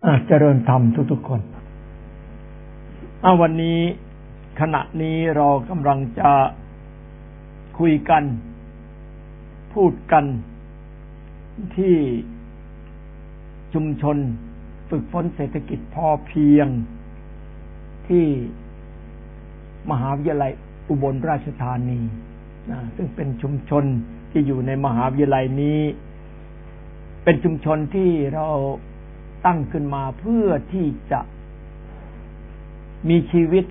เจริญธรรมทุกๆคนวันนี้ขณะนี้เรากำลังจะคุยกันพูดกันที่ชุมชนฝึกฝนเศรษฐกิจพอเพียงที่มหาวิทยาลัยอุบลราชธานีซึ่งเป็นชุมชนที่อยู่ในมหาวิทยาลัยนี้เป็นชุมชนที่เราตั้งขึ้นมาเพื่อที่จะมีชีวิต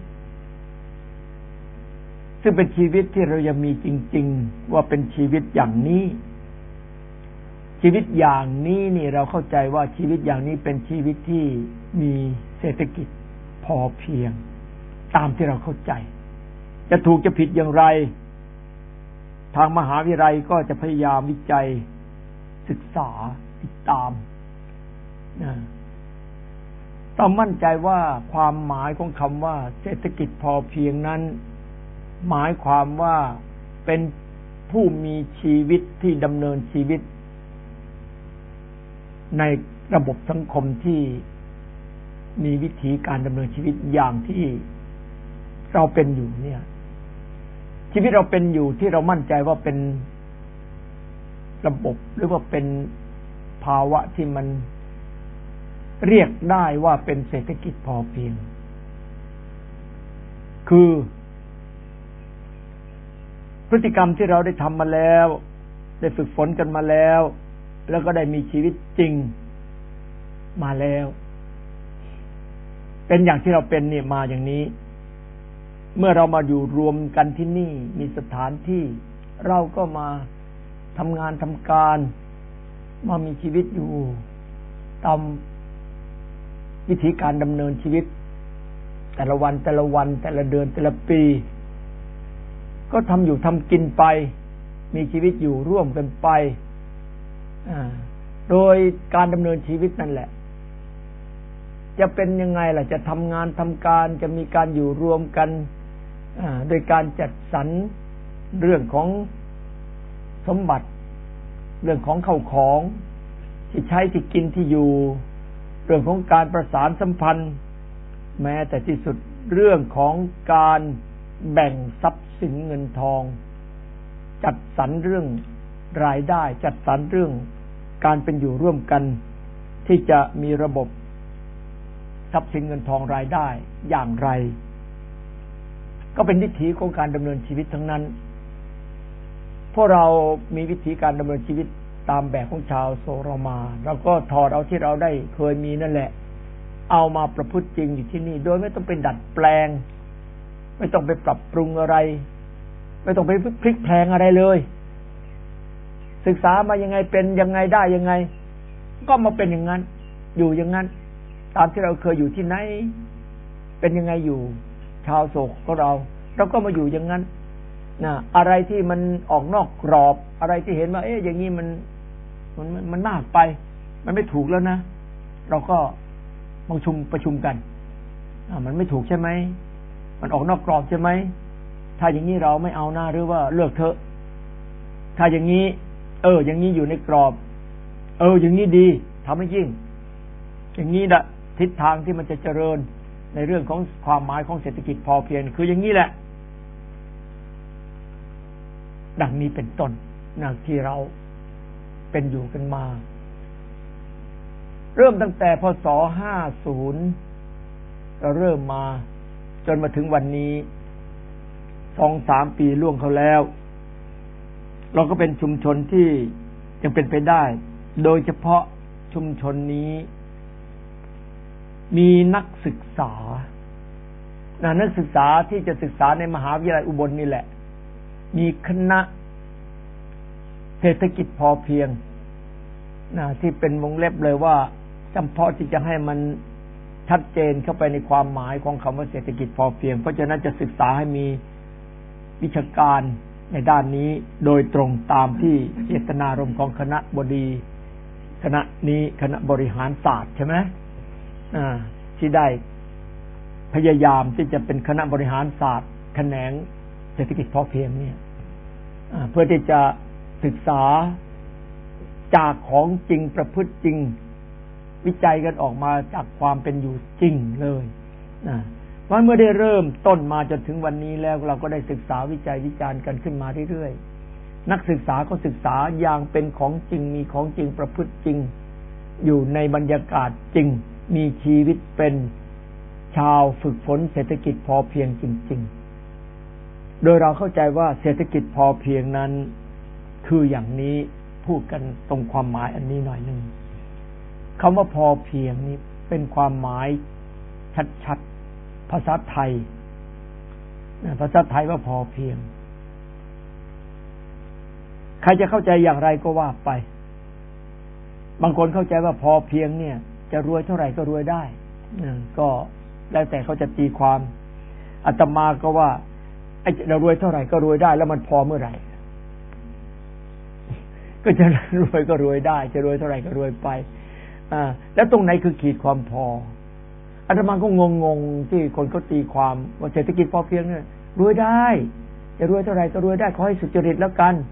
ซึ่งเป็นชีวิตที่เรายังมีจริงๆว่าเป็นชีวิตอย่างนี้ชีวิตอย่างนี้นี่เราเข้าใจว่าชีวิตอย่างนี้เป็นชีวิตที่มีเศรษฐกิจพอเพียงตามที่เราเข้าใจจะถูกจะผิดอย่างไรทางมหาวิทยาลัยก็จะพยายามวิจัยศึกษาติดตามต้องมั่นใจว่าความหมายของคำว่าเศรษฐกิจพอเพียงนั้นหมายความว่าเป็นผู้มีชีวิตที่ดำเนินชีวิตในระบบสังคมที่มีวิธีการดำเนินชีวิตอย่างที่เราเป็นอยู่เนี่ยชีวิตเราเป็นอยู่ที่เรามั่นใจว่าเป็นระบบหรือว่าเป็นภาวะที่มันเรียกได้ว่าเป็นเศรษฐกิจพอเพียงคือพฤติกรรมที่เราได้ทำมาแล้วได้ฝึกฝนกันมาแล้วแล้วก็ได้มีชีวิตจริงมาแล้วเป็นอย่างที่เราเป็นเนี่ยมาอย่างนี้เมื่อเรามาอยู่รวมกันที่นี่มีสถานที่เราก็มาทำงานทำการมามีชีวิตอยู่ตามวิธีการดำเนินชีวิตแต่ละวันแต่ละวันแต่ละเดือนแต่ละปีก็ทำอยู่ทำกินไปมีชีวิตอยู่ร่วมกันไปโดยการดำเนินชีวิตนั่นแหละจะเป็นยังไงล่ะจะทำงานทำการจะมีการอยู่รวมกันโดยการจัดสรรเรื่องของสมบัติเรื่องของเข้าของที่ใช้ที่กินที่อยู่เรื่องของการประสานสัมพันธ์แม้แต่ที่สุดเรื่องของการแบ่งทรัพย์สินเงินทองจัดสรรเรื่องรายได้จัดสรรเรื่องการเป็นอยู่ร่วมกันที่จะมีระบบทรัพย์สินเงินทองรายได้อย่างไรก็เป็นวิถีของการดำเนินชีวิตทั้งนั้นพวกเรามีวิธีการดำเนินชีวิตตามแบบของชาวโซโรมาแล้วก็ถอดเอาที่เราได้เคยมีนั่นแหละเอามาประพฤติจริงอยู่ที่นี่โดยไม่ต้องไปดัดแปลงไม่ต้องไปปรับปรุงอะไรไม่ต้องไปพลิกแพลงอะไรเลยศึกษามายังไงเป็นยังไงได้ยังไงก็มาเป็นอย่างนั้นอยู่อย่างนั้นตามที่เราเคยอยู่ที่ไหนเป็นยังไงอยู่ชาวโศกของเราก็มาอยู่อย่างนั้นอะไรที่มันออกนอกกรอบอะไรที่เห็นว่าอย่างนี้มันมากไปมันไม่ถูกแล้วนะเราก็ประชุมกันมันไม่ถูกใช่ไหมมันออกนอกกรอบใช่ไหมถ้าอย่างนี้เราไม่เอาหน้าหรือว่าเลิกเถอะถ้าอย่างนี้อย่างนี้อยู่ในกรอบอย่างนี้ดีทำให้ยิ่งอย่างนี้แหละทิศทางที่มันจะเจริญในเรื่องของความหมายของเศรษฐกิจพอเพียงคืออย่างนี้แหละดังนี้เป็นต้นที่เราเป็นอยู่กันมาเริ่มตั้งแต่พ.ศ. 50เราเริ่มมาจนมาถึงวันนี้ 2-3 ปีล่วงเขาแล้วเราก็เป็นชุมชนที่ยังเป็นไปได้โดยเฉพาะชุมชนนี้มีนักศึกษานักศึกษาที่จะศึกษาในมหาวิทยาลัยอุบลนี่แหละมีคณะเศรษฐกิจพอเพียงที่เป็นวงเล็บเลยว่าจำเพาะที่จะให้มันชัดเจนเข้าไปในความหมายของคำว่าเศรษฐกิจพอเพียงเพราะฉะนั้นจะศึกษาให้มีวิชาการในด้านนี้โดยตรงตามที่เจตนารมณ์ของคณะบดีคณะนี้คณะบริหารศาสตร์ใช่ไหมที่ได้พยายามที่จะเป็นคณะบริหารศาสตร์แขนงเศรษฐกิจพอเพียงเนี่ยเพื่อที่จะศึกษาจากของจริงประพฤติจริงวิจัยกันออกมาจากความเป็นอยู่จริงเลยนะว่าเมื่อได้เริ่มต้นมาจนถึงวันนี้แล้วเราก็ได้ศึกษาวิจัยวิจารณ์กันขึ้นมาเรื่อยๆนักศึกษาก็ศึกษาอย่างเป็นของจริงมีของจริงประพฤติจริงอยู่ในบรรยากาศจริงมีชีวิตเป็นชาวฝึกฝนเศรษฐกิจพอเพียงจริงๆโดยเราเข้าใจว่าเศรษฐกิจพอเพียงนั้นคืออย่างนี้พูดกันตรงความหมายอันนี้หน่อยนึงคำว่าพอเพียงนี้เป็นความหมายชัดๆภาษาไทยภาษาไทยว่าพอเพียงใครจะเข้าใจอย่างไรก็ว่าไปบางคนเข้าใจว่าพอเพียงเนี่ยจะรวยเท่าไหร่ก็รวยได้ก็แล้วแต่เขาจะตีความอาตมาก็ว่าไอ้เรารวยเท่าไหร่ก็รวยได้แล้วมันพอเมื่อไหร่ก็จะรวยก็รวยได้จะรวยเท่าไหร่ก็รวยไปแล้วตรงไหนคือขีดความพออาตมาก็งงที่คนเขาตีความว่าเศรษฐกิจพอเพียงเนี่ยรวยได้จะรวยเท่าไหร่ก็รวยได้ขอให้สุจริตแล้วกัน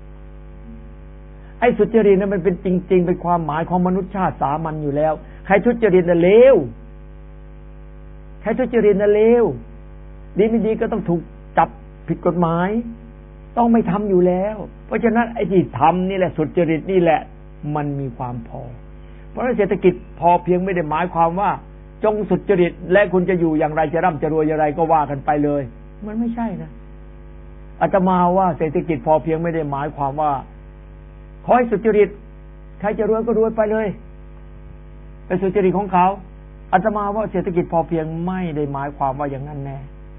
ไอ้สุจริตนั้นมันเป็นจริงๆเป็นความหมายของมนุษยชาติสามัญอยู่แล้วใครทุจริตน่ะเลวใครทุจริตน่ะเลวดีไม่ดีก็ต้องถูกจับผิดกฎหมายต้องไม่ทำอยู่แล้วเพราะฉะนั้นไอ้ที่ทำนี่แหละสุจริตนี่แหละมันมีความพอเพราะเศรษฐกิจพอเพียงไม่ได้หมายความว่าจงสุจริตและคุณจะอยู่อย่างไรจะร่ำจะรวยอย่างไรก็ว่ากันไปเลยมันไม่ใช่นะอาตมาว่าเศรษฐกิจพอเพียงไม่ได้หมายความว่าขอให้สุจริตใครจะรวยก็รวยไปเลยเป็นสุจริตของเขาอาตมาว่าเศรษฐกิจพอเพียงไม่ได้หมายความว่าอย่างนั้นแน่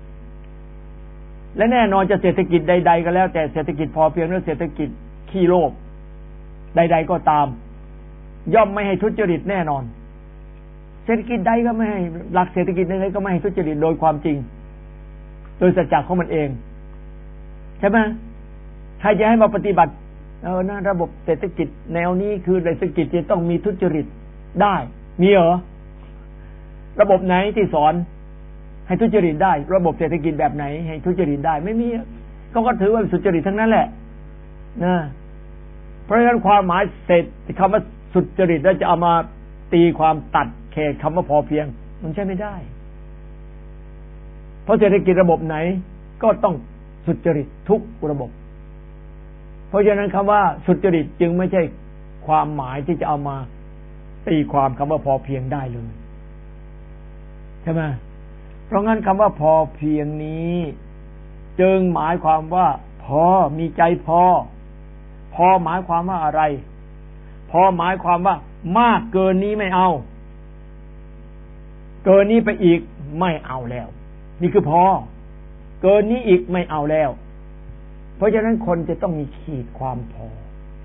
และแน่นอนจะเศรษฐกิจใดๆก็แล้วแต่เศรษฐกิจพอเพียงหรือเศรษฐกิจขี้โลภใดๆก็ตามย่อมไม่ให้ทุจริตแน่นอนเศรษฐกิจใดก็ไม่ให้หลักเศรษฐกิจใดๆก็ไม่ให้ทุจริตโดยความจริงโดยสัจจะของมันเองใช่ไหมใครจะให้มาปฏิบัตินะระบบเศรษฐกิจแนวนี้คือเศรษฐกิจจะต้องมีทุจริตได้มีเหรอระบบไหนที่สอนให้ทุจริตได้ระบบเศรษฐกิจแบบไหนให้ทุจริตได้ไม่มีเขาก็ถือว่าสุจริตทั้งนั้นแหละนะเพราะฉะนั้นความหมายเศรษฐคำว่าสุจริตแล้วจะเอามาตีความตัดเขตคำว่าพอเพียงมันใช่ไม่ได้เพราะเศรษฐกิจระบบไหนก็ต้องสุจริตทุกระบบเพราะฉะนั้นคำว่าสุจริตจึงไม่ใช่ความหมายที่จะเอามาตีความคำว่าพอเพียงได้เลยใช่ไหมเพราะงั้นคำว่าพอเพียงนี้จึงหมายความว่าพอมีใจพอหมายความว่าอะไรพอหมายความว่ามากเกินนี้ไม่เอาเกินนี้ไปอีกไม่เอาแล้วนี่คือพอเกินนี้อีกไม่เอาแล้วเพราะฉะนั้นคนจะต้องมีขีดความพอ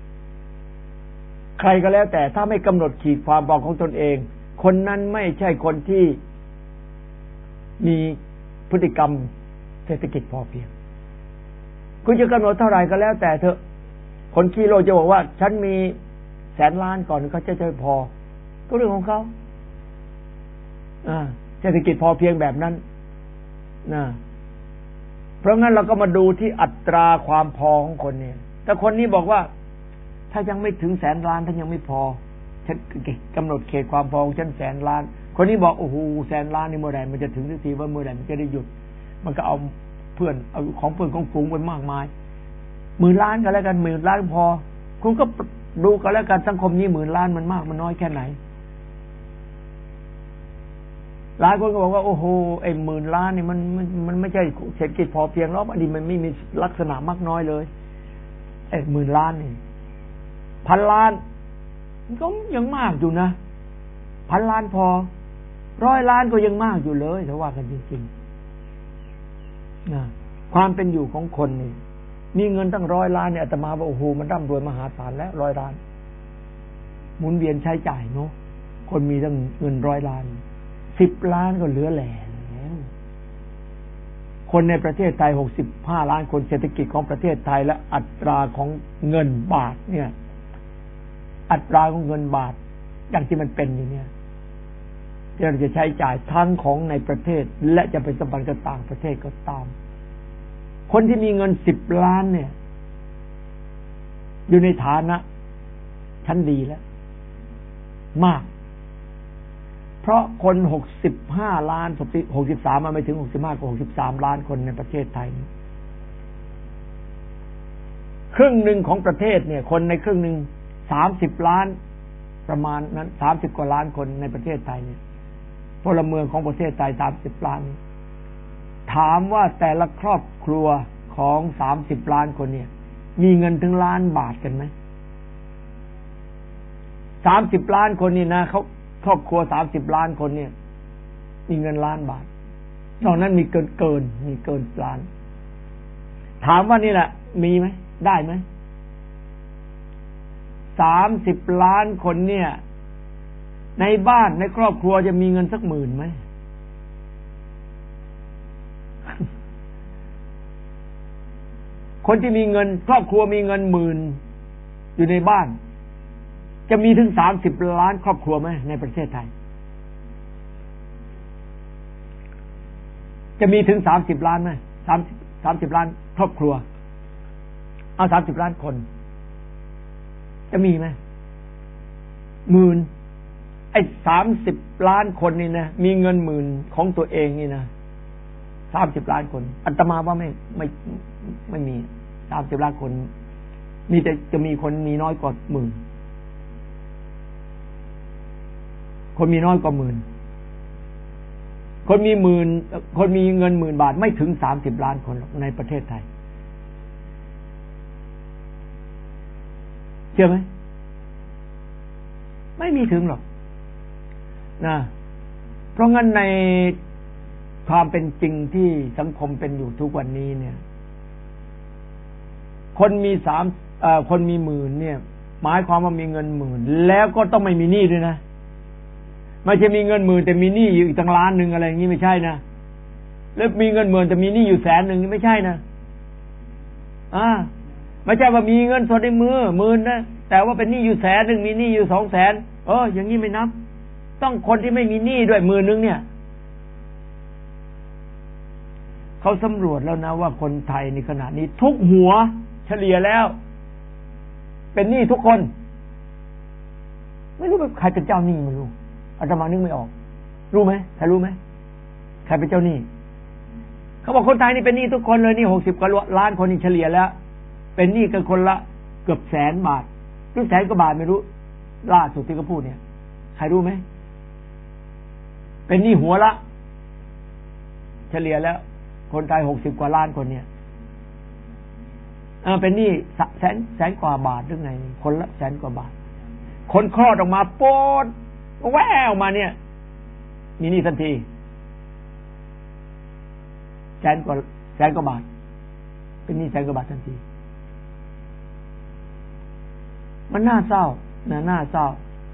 ใครก็แล้วแต่ถ้าไม่กำหนดขีดความพอของตนเองคนนั้นไม่ใช่คนที่มีพฤติกรรมเศรษฐกิจพอเพียงคุณจะกำหนดเท่าไหร่ก็แล้วแต่เถอะคนขี้โลภจะบอกว่าฉันมี100,000 ล้านก่อนเขาจะพอก็เรื่องของเขาเศรษฐกิจพอเพียงแบบนั้นนะเพราะงั้นเราก็มาดูที่อัตราความพอของคนเนี่ยแต่คนนี้บอกว่าถ้ายังไม่ถึง100,000 ล้านถ้ายังไม่พอฉันกำหนดเขตความพอของฉัน100,000 ล้านคนนี้บอกโอ้โห100,000 ล้านนี่เมื่อไหร่มันจะถึงสักทีว่าเมื่อไหร่มันจะได้หยุดมันก็เอาเพื่อนเอาของเพื่อนของฝูงไปมากมาย10,000 ล้านก็แล้วกัน10,000 ล้านพอคุณก็ดูก็แล้วกันสังคมนี้10,000 ล้านมันมากมันน้อยแค่ไหนหลายคนก็บอกว่าโอ้โหไอ้10,000 ล้านนี่มันไม่ใช่เศรษฐกิจพอเพียงหรอกอันนี้มันไม่มีลักษณะมากน้อยเลยไอ้10,000 ล้านนี่1,000 ล้านก็ยังมากอยู่นะ1,000 ล้านพอ100 ล้านก็ยังมากอยู่เลยถ้าว่ากันจริงๆนะความเป็นอยู่ของคนนี่มีเงินตั้ง100 ล้านเนี่ยอาตมาว่าโอ้โหมันร่ำรวยมหาศาลแล้ว100 ล้านหมุนเวียนใช้จ่ายเนาะคนมีตั้งเงิน100 ล้าน10 ล้านก็เหลือแหล่แล้วคนในประเทศไทย65 ล้านคนเศรษฐกิจของประเทศไทยและอัตราของเงินบาทเนี่ยอัตราของเงินบาทอย่างที่มันเป็นอยู่เนี่ยที่เราจะใช้จ่ายทั้งของในประเทศและจะเป็นสัมพันธ์กับต่างประเทศก็ตามคนที่มีเงิน10 ล้านเนี่ยอยู่ในฐานะชั้นดีแล้วมากเพราะคน65 ล้าน63มาไม่ถึง65ก็63 ล้านคนในประเทศไทยครึ่งหนึ่งของประเทศเนี่ยคนในครึ่งหนึ่ง30 ล้านประมาณนั้น30 กว่าล้านคนในประเทศไทยเนี่ยพลเมืองของประเทศไทย30 ล้านถามว่าแต่ละครอบครัวของ30 ล้านคนเนี่ยมีเงินถึงล้านบาทกันไหม30 ล้านคนนี่นะเขาครอบครัว30 ล้านคนเนี่ยมีเงินล้านบาทนอกนั้นมีเกินล้านถามว่านี่แหละมีไหมได้ไหม30 ล้านคนเนี่ยในบ้านในครอบครัวจะมีเงินสักหมื่นไหมคนที่มีเงินครอบครัวมีเงินหมื่นอยู่ในบ้านจะมีถึง30 ล้านครอบครัวไหมในประเทศไทยจะมีถึง30 ล้านไหม30 ล้านครอบครัวเอา30 ล้านคนจะมีไหมหมื่นไอ้30 ล้านคนนี่นะมีเงินหมื่นของตัวเองนี่นะ30 ล้านคนอาตมาว่าไม่มี30 ล้านคนมีแต่จะมีคนมีน้อยกว่าหมื่นคนมีน้อยกว่าหมื่นคนมีเงินหมื่นบาทไม่ถึง30 ล้านคนในประเทศไทยเชื่อไหมไม่มีถึงหรอกนะเพราะงั้นในความเป็นจริงที่สังคมเป็นอยู่ทุกวันนี้เนี่ยคนมีหมื่นเนี่ยหมายความว่ามีเงินหมื่นแล้วก็ต้องไม่มีหนี้ด้วยนะไม่ใช่มีเงินหมื่นแต่มีหนี้อยู่อีกตั้งล้านนึงอะไรอย่างนี้ไม่ใช่นะแล้วมีเงินหมื่นแต่มีหนี้อยู่100,000นี่ไม่ใช่นะไม่ใช่ว่ามีเงินสดในมือหมื่นนะแต่ว่าเป็นหนี้อยู่100,000มีหนี้อยู่200,000อย่างนี้ไม่นับต้องคนที่ไม่มีหนี้ด้วย10,000เนี่ยเขาสำรวจแล้วนะว่าคนไทยในขณะนี้ทุกหัวเฉลี่ยแล้วเป็นหนี้ทุกคนไม่รู้ใครเป็นเจ้าหนี้ไม่รู้อาตมานึกไม่ออกรู้ไหมใครรู้ไหมใครเป็นเจ้าหนี้เขาบอกคนไทยนี่เป็นหนี้ทุกคนเลยนี่60 กว่าล้านคนนี่เฉลี่ยแล้วเป็นหนี้กันคนละเกือบ100,000 บาทหรือ100,000 กว่าบาทไม่รู้ล่าสุดที่เขาพูดเนี่ยใครรู้ไหมเป็นหนี้หัวละเฉลี่ยแล้วคนไทย60 กว่าล้านคนเนี่ยเป็นหนี้แสนกว่าบาทหรือไงคนละ100,000 กว่าบาทคนคลอดออกมาโป๊ดแววมาเนี่ยมีหนี้ทันที100,000 กว่าบาทเป็นหนี้100,000 กว่าบาททันทีมันน่าเศร้าน่าเศร้า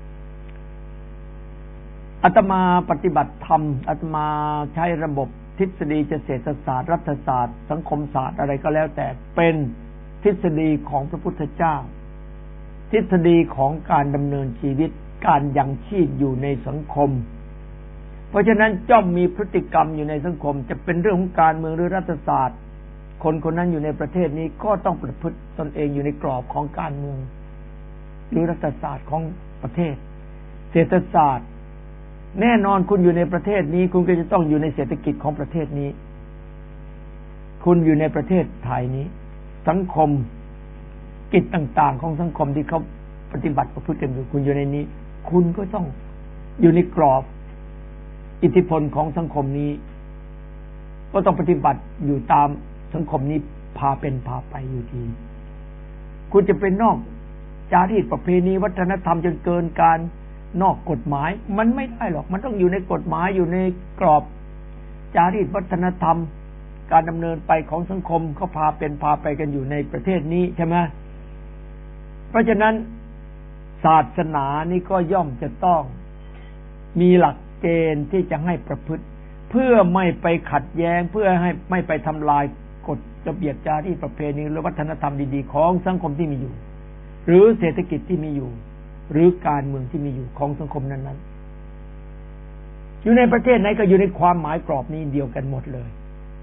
อาตมาปฏิบัติธรรมอาตมาใช้ระบบทฤษฎีเศรษฐศาสตร์รัฐศาสตร์สังคมศาสตร์อะไรก็แล้วแต่เป็นทฤษฎีของพระพุทธเจ้าทฤษฎีของการดำเนินชีวิตการยังชีพอยู่ในสังคมเพราะฉะนั้นย่อมมีพฤติกรรมอยู่ในสังคมจะเป็นเรื่องของการเมืองหรือรัฐศาสตร์คนคนนั้นอยู่ในประเทศนี้ก็ต้องประพฤติตนเองอยู่ในกรอบของการเมืองหรือรัฐศาสตร์ของประเทศเศรษฐศาสตร์แน่นอนคุณอยู่ในประเทศนี้คุณก็จะต้องอยู่ในเศรษฐกิจของประเทศนี้คุณอยู่ในประเทศไทยนี้สังคมกิจต่างๆของสังคมที่เขาปฏิบัติประพฤติกันอยู่คุณอยู่ในนี้คุณก็ต้องอยู่ในกรอบอิทธิพลของสังคมนี้ก็ต้องปฏิบัติอยู่ตามสังคมนี้พาเป็นพาไปอยู่ดีคุณจะเป็นนอกจารีตประเพณีวัฒนธรรมจนเกินการนอกกฎหมายมันไม่ได้หรอกมันต้องอยู่ในกฎหมายอยู่ในกรอบจารีตวัฒนธรรมการดำเนินไปของสังคมเขาพาเป็นพาไปกันอยู่ในประเทศนี้ใช่ไหมเพราะฉะนั้นศาสนานี้ก็ย่อมจะต้องมีหลักเกณฑ์ที่จะให้ประพฤติเพื่อไม่ไปขัดแย้งเพื่อให้ไม่ไปทำลายกฎระเบียบจารีตประเพณีและวัฒนธรรมดีๆของสังคมที่มีอยู่หรือเศรษฐกิจที่มีอยู่หรือการเมืองที่มีอยู่ของสังคมนั้นๆอยู่ในประเทศไหนก็อยู่ในความหมายกรอบนี้เดียวกันหมดเลย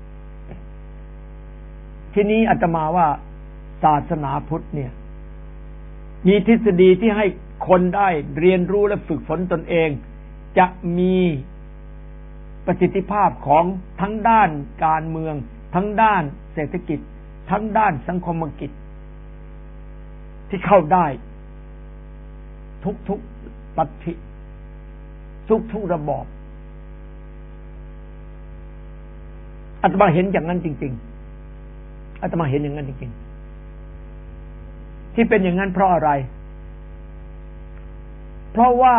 ทีนี้อาตมาว่าศาสนาพุทธเนี่ยมีทฤษฎีที่ให้คนได้เรียนรู้และฝึกฝนตนเองจะมีประสิทธิภาพของทั้งด้านการเมืองทั้งด้านเศรษฐกิจทั้งด้านสังคมกิจที่เข้าได้ทุกลัทธิทุกระบอบอาตมาเห็นอย่างนั้นจริงๆอาตมาเห็นอย่างนั้นจริงๆที่เป็นอย่างนั้นเพราะอะไรเพราะว่า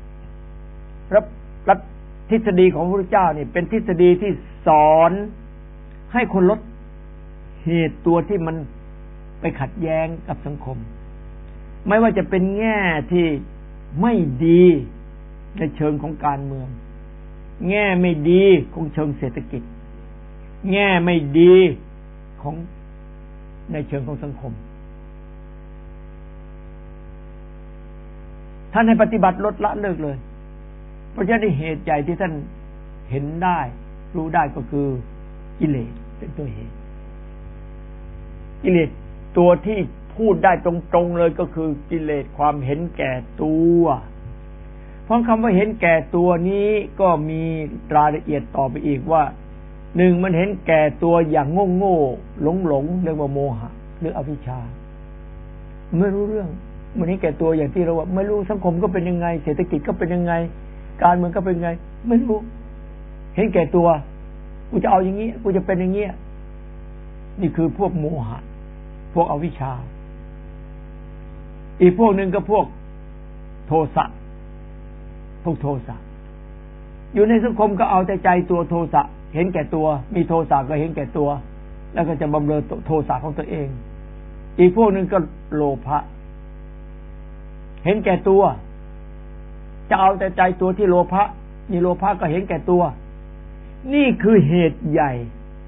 ทฤษฎีของพระพุทธเจ้านี่เป็นทฤษฎีที่สอนให้คนลดเหตุตัวที่มันไปขัดแย้งกับสังคมไม่ว่าจะเป็นแง่ที่ไม่ดีในเชิงของการเมืองแง่ไม่ดีของเชิงเศรษฐกิจแง่ไม่ดีของในเชิงของสังคมท่านให้ปฏิบัติลดละเลิกเลยเพราะฉะนั้นเหตุใหญ่ที่ท่านเห็นได้รู้ได้ก็คือกิเลสเป็นตัวเหตุกิเลสตัวที่พูดได้ตรงๆเลยก็คือกิเลสความเห็นแก่ตัวเพราะคำว่าเห็นแก่ตัวนี้ก็มีรายละเอียดต่อไปอีกว่าหนึ่งมันเห็นแก่ตัวอย่างโง่ๆหลงเรียกว่าโมหะหรืออวิชชาไม่รู้เรื่องมันเห็นแก่ตัวอย่างที่เราว่าไม่รู้สังคมก็เป็นยังไงเศรษฐกิจก็เป็นยังไงการเมืองก็เป็นยังไงไม่รู้เห็นแก่ตัวกูจะเอาอย่างนี้กูจะเป็นอย่างนี้นี่คือพวกโมหะพวกอวิชชาอีกพวกหนึ่งก็พวกโทสะพวกโทสะอยู่ในสังคมก็เอาแต่ใจตัวโทสะเห็นแก่ตัวมีโทสะก็เห็นแก่ตัวแล้วก็จะบำเรอโทสะของตัวเองอีกพวกหนึ่งก็โลภะเห็นแก่ตัวจะเอาแต่ใจตัวที่โลภะมีโลภะก็เห็นแก่ตัวนี่คือเหตุใหญ่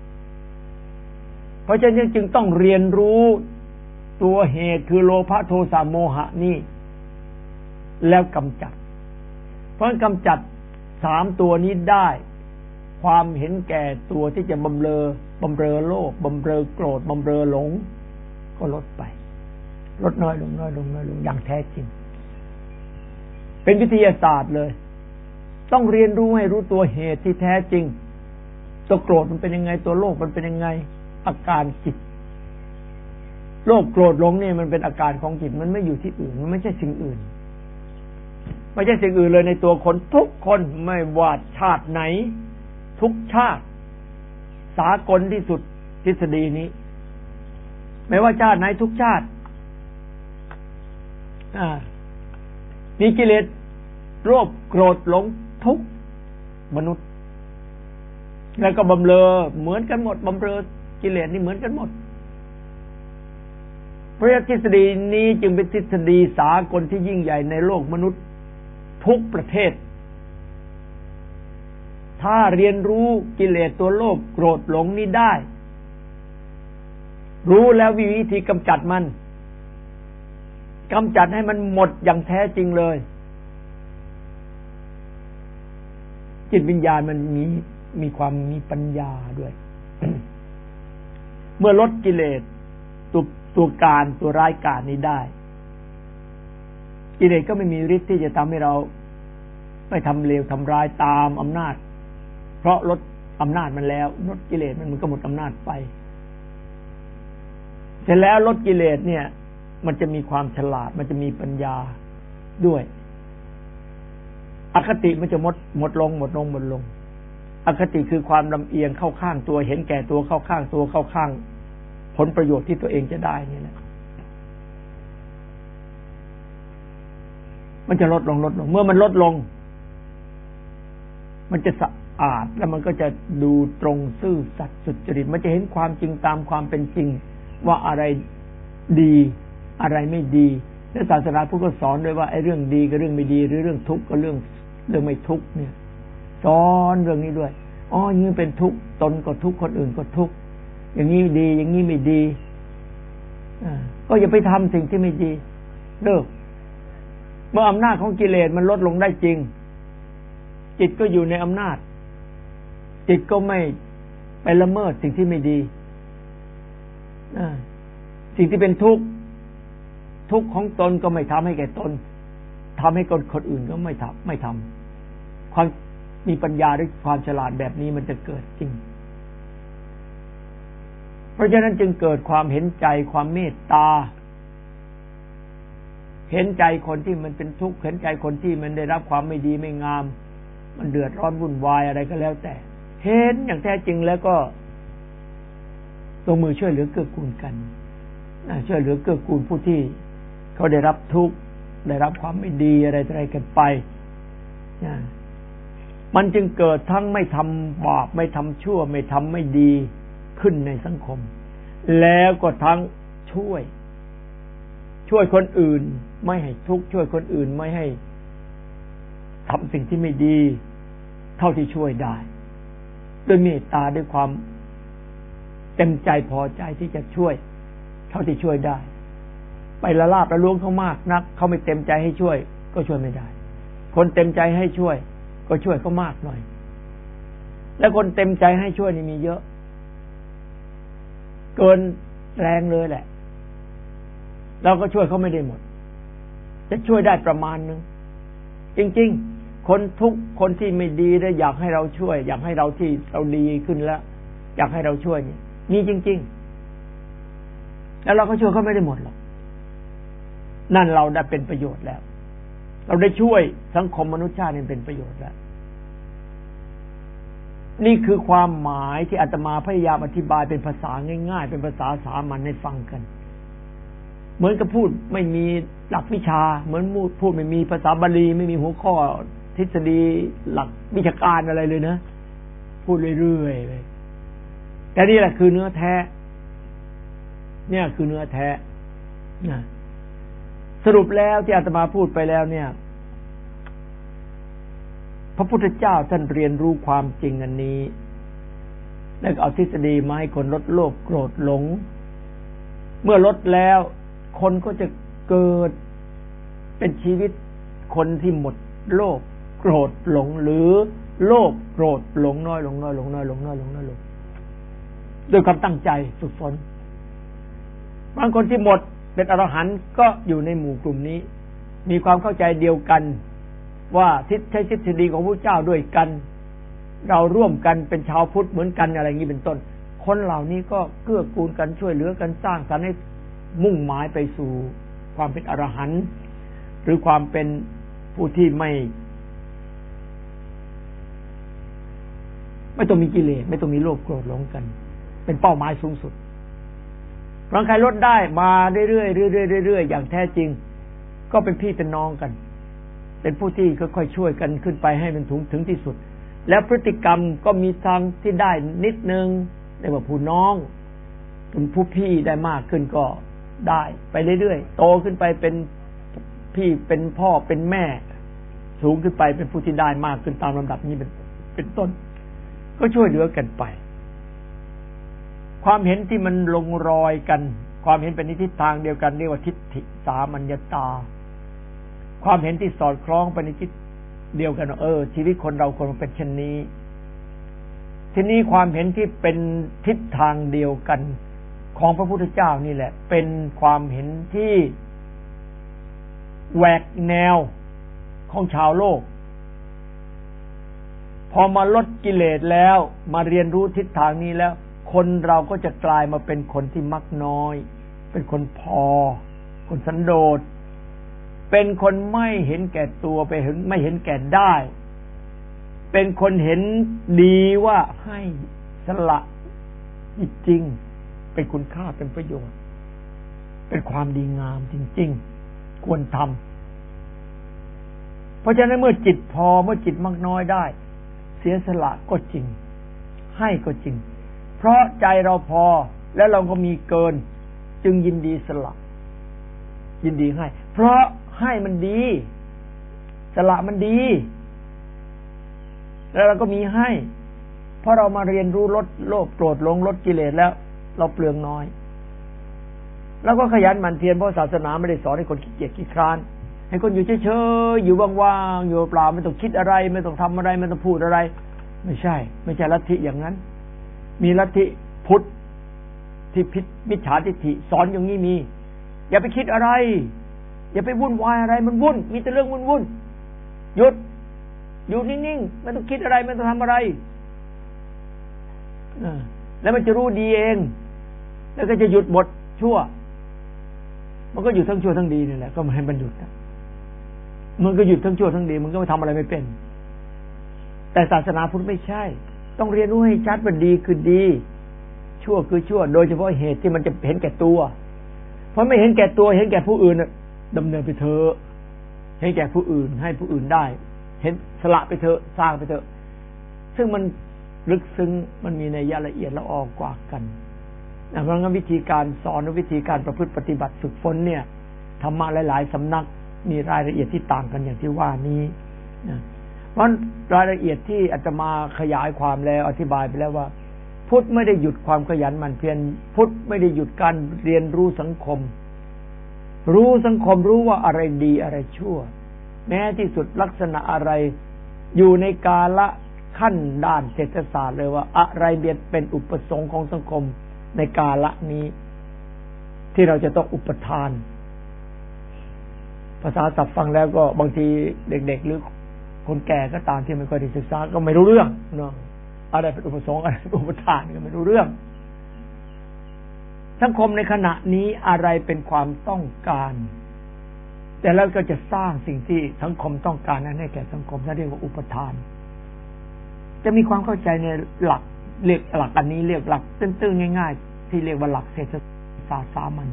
เพราะฉะนั้นจึงต้องเรียนรู้ตัวเหตุคือโลภะโทสะโมหะนี่แล้วกำจัดเพราะกำจัด3ตัวนี้ได้ความเห็นแก่ตัวที่จะบำเรอโลภบำเรอโกรธบำเรอหลงก็ลดไปลดน้อยลงอย่างแท้จริงเป็นวิทยาศาสตร์เลยต้องเรียนรู้ให้รู้ตัวเหตุที่แท้จริงตัวโกรธมันเป็นยังไงตัวโลภมันเป็นยังไงอาการจิตโลภโกรธหลงนี่มันเป็นอาการของจิตมันไม่อยู่ที่อื่นมันไม่ใช่สิ่งอื่นไม่ใช่สิ่งอื่นเลยในตัวคนทุกคนไม่ว่าชาติไหนทุกชาติสากลที่สุดทฤษฎีนี้ไม่ว่าชาติไหนทุกชาติมีกิเลสโลภโกรธหลงทุกมนุษย์แล้วก็บำเรอเหมือนกันหมดบำเรอกิเลสนี่เหมือนกันหมดเพราะทฤษฎีนี้จึงเป็นทฤษฎีสากลที่ยิ่งใหญ่ในโลกมนุษย์ทุกประเทศถ้าเรียนรู้กิเลสตัวโลภโกรธหลงนี้ได้รู้แล้ววิธีกำจัดมันกำจัดให้มันหมดอย่างแท้จริงเลยจิตวิญญาณมันมีความมีปัญญาด้วย เมื่อลดกิเลสตัวการตัวร้ายกาจนี้ได้กิเลสก็ไม่มีฤทธิ์ที่จะทำให้เราไม่ทำเลวทำร้ายตามอำนาจเพราะลดอำนาจมันแล้วลดกิเลสมันก็หมดอำนาจไปเสร็จแล้วลดกิเลสเนี่ยมันจะมีความฉลาดมันจะมีปัญญาด้วยอคติมันจะหมดลงอคติคือความลำเอียงเข้าข้างตัวเห็นแก่ตัวเข้าข้างตัวเข้าข้างผลประโยชน์ที่ตัวเองจะได้นี่แหละมันจะลดลงเมื่อมันลดลงมันจะสะอาดแล้วมันก็จะดูตรงซื่อสัตย์สุจริตมันจะเห็นความจริงตามความเป็นจริงว่าอะไรดีอะไรไม่ดีและศาสนาพุทธก็สอนด้วยว่าไอ้เรื่องดีกับเรื่องไม่ดีหรือเรื่องทุกข์กับเรื่องไม่ทุกข์เนี่ยสอนเรื่องนี้ด้วยอ๋ออย่างนี้เป็นทุกข์ตนก็ทุกข์คนอื่นก็ทุกข์อย่างนี้ดีอย่างนี้ไม่ดีก็อย่าไปทำสิ่งที่ไม่ดีเลิกเมื่ออำนาจของกิเลสมันลดลงได้จริงจิตก็อยู่ในอำนาจจิตก็ไม่ไปละเมิดสิ่งที่ไม่ดีสิ่งที่เป็นทุกข์ของตนก็ไม่ทำให้แก่ตนทำให้คนอื่นก็ไม่ทความมีปัญญาหรือความฉลาดแบบนี้มันจะเกิดจริงเพราะฉะนั้นจึงเกิดความเห็นใจความเมตตาเห็นใจคนที่มันเป็นทุกข์เห็นใจคนที่มันได้รับความไม่ดีไม่งามมันเดือดร้อนวุ่นวายอะไรก็แล้วแต่เห็นอย่างแท้จริงแล้วก็ลงมือช่วยเหลือเกื้อกูลกันช่วยเหลือเกื้อกูลผู้ที่เขาได้รับทุกข์ได้รับความไม่ดีอะไรกันไปมันจึงเกิดทั้งไม่ทำบาปไม่ทำชั่วไม่ทำไม่ดีขึ้นในสังคมแล้วก็ทั้งช่วยคนอื่นไม่ให้ทุกข์ช่วยคนอื่นไม่ให้ทำสิ่งที่ไม่ดีเท่าที่ช่วยได้ด้วยเมตตาด้วยความเต็มใจพอใจที่จะช่วยเท่าที่ช่วยได้ไปละลาบละล้วงเขามากนักเขาไม่เต็มใจให้ช่วยก็ช่วยไม่ได้คนเต็มใจให้ช่วยก็ช่วยเขามากหน่อยและคนเต็มใจให้ช่วยนี่มีเยอะเกินแรงเลยแหละเราก็ช่วยเขาไม่ได้หมดจะช่วยได้ประมาณนึงจริงๆคนทุกคนที่ไม่ดีได้อยากให้เราช่วยอยากให้เราที่เราดีขึ้นแล้วอยากให้เราช่วยนี่มีจริงๆแล้วเราก็ช่วยเขาไม่ได้หมดหรอกนั่นเราได้เป็นประโยชน์แล้วเราได้ช่วยสังคมมนุษยชาตินี่เป็นประโยชน์แล้วนี่คือความหมายที่อาตมาพยายามอธิบายเป็นภาษาง่ายๆเป็นภาษาสามัญให้ฟังกันเหมือนกับพูดไม่มีหลักวิชาเหมือนพูดไม่มีภาษาบาลีไม่มีหัวข้อทฤษฎีหลักวิชาการอะไรเลยนะพูดเรื่อยๆเลยแต่นี่แหละคือเนื้อแท้เนี่ยคือเนื้อแท้นะสรุปแล้วที่อาตมาพูดไปแล้วเนี่ยพระพุทธเจ้าท่านเรียนรู้ความจริงอันนี้แล้วเอาทฤษฎีมาให้คนลดโลภโกรธหลงเมื่อลดแล้วคนก็จะเกิดเป็นชีวิตคนที่หมดโลภโกรธหลงหรือโลภโกรธหลงน้อยลงน้อยลงน้อยลงน้อยลงน้อยลงโดยความตั้งใจฝึกฝนบางคนที่หมดเป็นอรหันต์ก็อยู่ในหมู่กลุ่มนี้มีความเข้าใจเดียวกันว่าใช้ทฤษฎีของพระเจ้าด้วยกันเราร่วมกันเป็นชาวพุทธเหมือนกันอะไรอย่างนี้เป็นต้นคนเหล่านี้ก็เกื้อกูลกันช่วยเหลือกันสร้างสรรค์ให้มุ่งหมายไปสู่ความเป็นอรหันต์หรือความเป็นผู้ที่ไม่ต้องมีกิเลสไม่ต้องมีโลภโกรธหลงกันเป็นเป้าหมายสูงสุดบางใครลดได้มาเรื่อยๆเรื่อยๆอย่างแท้จริงก็เป็นพี่เป็นน้องกันเป็นผู้ที่ค่อยๆช่วยกันขึ้นไปให้มันถึงที่สุดแล้วพฤติกรรมก็มีทางที่ได้นิดนึงได้ว่าผู้น้องเป็นผู้พี่ได้มากขึ้นก็ได้ไปเรื่อยๆโตขึ้นไปเป็นพี่เป็นพ่อเป็นแม่สูงขึ้นไปเป็นผู้ที่ได้มากขึ้นตามลำดับนี้เป็นต้นก็ช่วยเหลือกันไปความเห็นที่มันลงรอยกันความเห็นเป็นทิศทางเดียวกันเรียกว่าทิฏฐิสามัญญตาความเห็นที่สอดคล้องไปในทิศเดียวกันชีวิตคนเราควรเป็นเช่นนี้ทีนี้ความเห็นที่เป็นทิศทางเดียวกันของพระพุทธเจ้านี่แหละเป็นความเห็นที่แหวกแนวของชาวโลกพอมาลดกิเลสแล้วมาเรียนรู้ทิศทางนี้แล้วคนเราก็จะกลายมาเป็นคนที่มักน้อยเป็นคนพอคนสันโดษเป็นคนไม่เห็นแก่ตัวไม่เห็นแก่ได้เป็นคนเห็นดีว่าให้สละจริงเป็นคุณค่าเป็นประโยชน์เป็นความดีงามจริงๆควรทำเพราะฉะนั้นเมื่อจิตพอเมื่อจิตมักน้อยได้เสียสละก็จริงให้ก็จริงเพราะใจเราพอแล้วเราก็มีเกินจึงยินดีสละยินดีให้เพราะให้มันดีสละมันดีแล้วเราก็มีให้เพราะเรามาเรียนรู้ลดโลภโกรธหลงลดกิเลสแล้วเราเปลืองน้อยแล้วก็ขยันหมั่นเพียรเพราะศาสนาไม่ได้สอนให้คนขี้เกียจขี้คร้านให้คนอยู่เฉยๆอยู่ว่างๆอยู่เปล่าไม่ต้องคิดอะไรไม่ต้องทำอะไรไม่ต้องพูดอะไรไม่ใช่ลัทธิอย่างนั้นมีลัทธิพุทธที่ผิดมิจฉาทิฏฐิสอนอย่างนี้มีอย่าไปคิดอะไรอย่าไปวุ่นวายอะไรมันวุ่นมีแต่เรื่องวุ่นหยุดอยู่นิ่งๆไม่ต้องคิดอะไรไม่ต้องทำอะไรแล้วมันจะรู้ดีเองแล้วก็จะหยุดบทชั่วมันก็หยุดทั้งชั่วทั้งดีนี่แหละก็ให้มันหยุดมันก็หยุดทั้งชั่วทั้งดีมันก็ไม่ทำอะไรไม่เป็นแต่ศาสนาพุทธไม่ใช่ต้องเรียนรู้ให้ชัดว่าดีคือดีชั่วคือชั่วโดยเฉพาะเหตุที่มันจะเห็นแก่ตัวเพราะไม่เห็นแก่ตัวเห็นแก่ผู้อื่นดำเนินไปเถอะเห็นแก่ผู้อื่นให้ผู้อื่นได้เห็นสละไปเถอะสร้างไปเถอะซึ่งมันลึกซึ้งมันมีนัยยะละเอียดละออกว่ากันเพราะงั้นวิธีการสอนวิธีการประพฤติปฏิบัติฝึกฝนเนี่ยธรรมะหลายๆสำนักมีรายละเอียดที่ต่างกันอย่างที่ว่านี้เพราะรายละเอียดที่อาตมาขยายความแล้วอธิบายไปแล้วว่าพุทธไม่ได้หยุดความขยันหมั่นเพียรพุทธไม่ได้หยุดการเรียนรู้สังคมรู้สังคมรู้ว่าอะไรดีอะไรชั่วแม้ที่สุดลักษณะอะไรอยู่ในกาละขั้นด้านเศรษฐศาสตร์เลยว่าอะไรเป็นอุปสงค์ของสังคมในกาละนี้ที่เราจะต้องอุปทานภาษาศัพท์ฟังแล้วก็บางทีเด็กๆหรือคนแก่ก็ตามที่ไม่ค่อยได้ศึกษาก็ไม่รู้เรื่องเนาะอะไรเป็นอุปสงค์อะไรเป็นอุปทานก็ไม่รู้เรื่องสังคมในขณะนี้อะไรเป็นความต้องการแต่แล้วก็จะสร้างสิ่งที่สังคมต้องการนั้นให้แก่สังคมนั่นเรียกว่าอุปทานจะมีความเข้าใจในหลักเรียกหลักอันนี้เรียกหลักตื้นๆง่ายๆที่เรียกว่าหลักเศรษฐศาสตร์สามัญ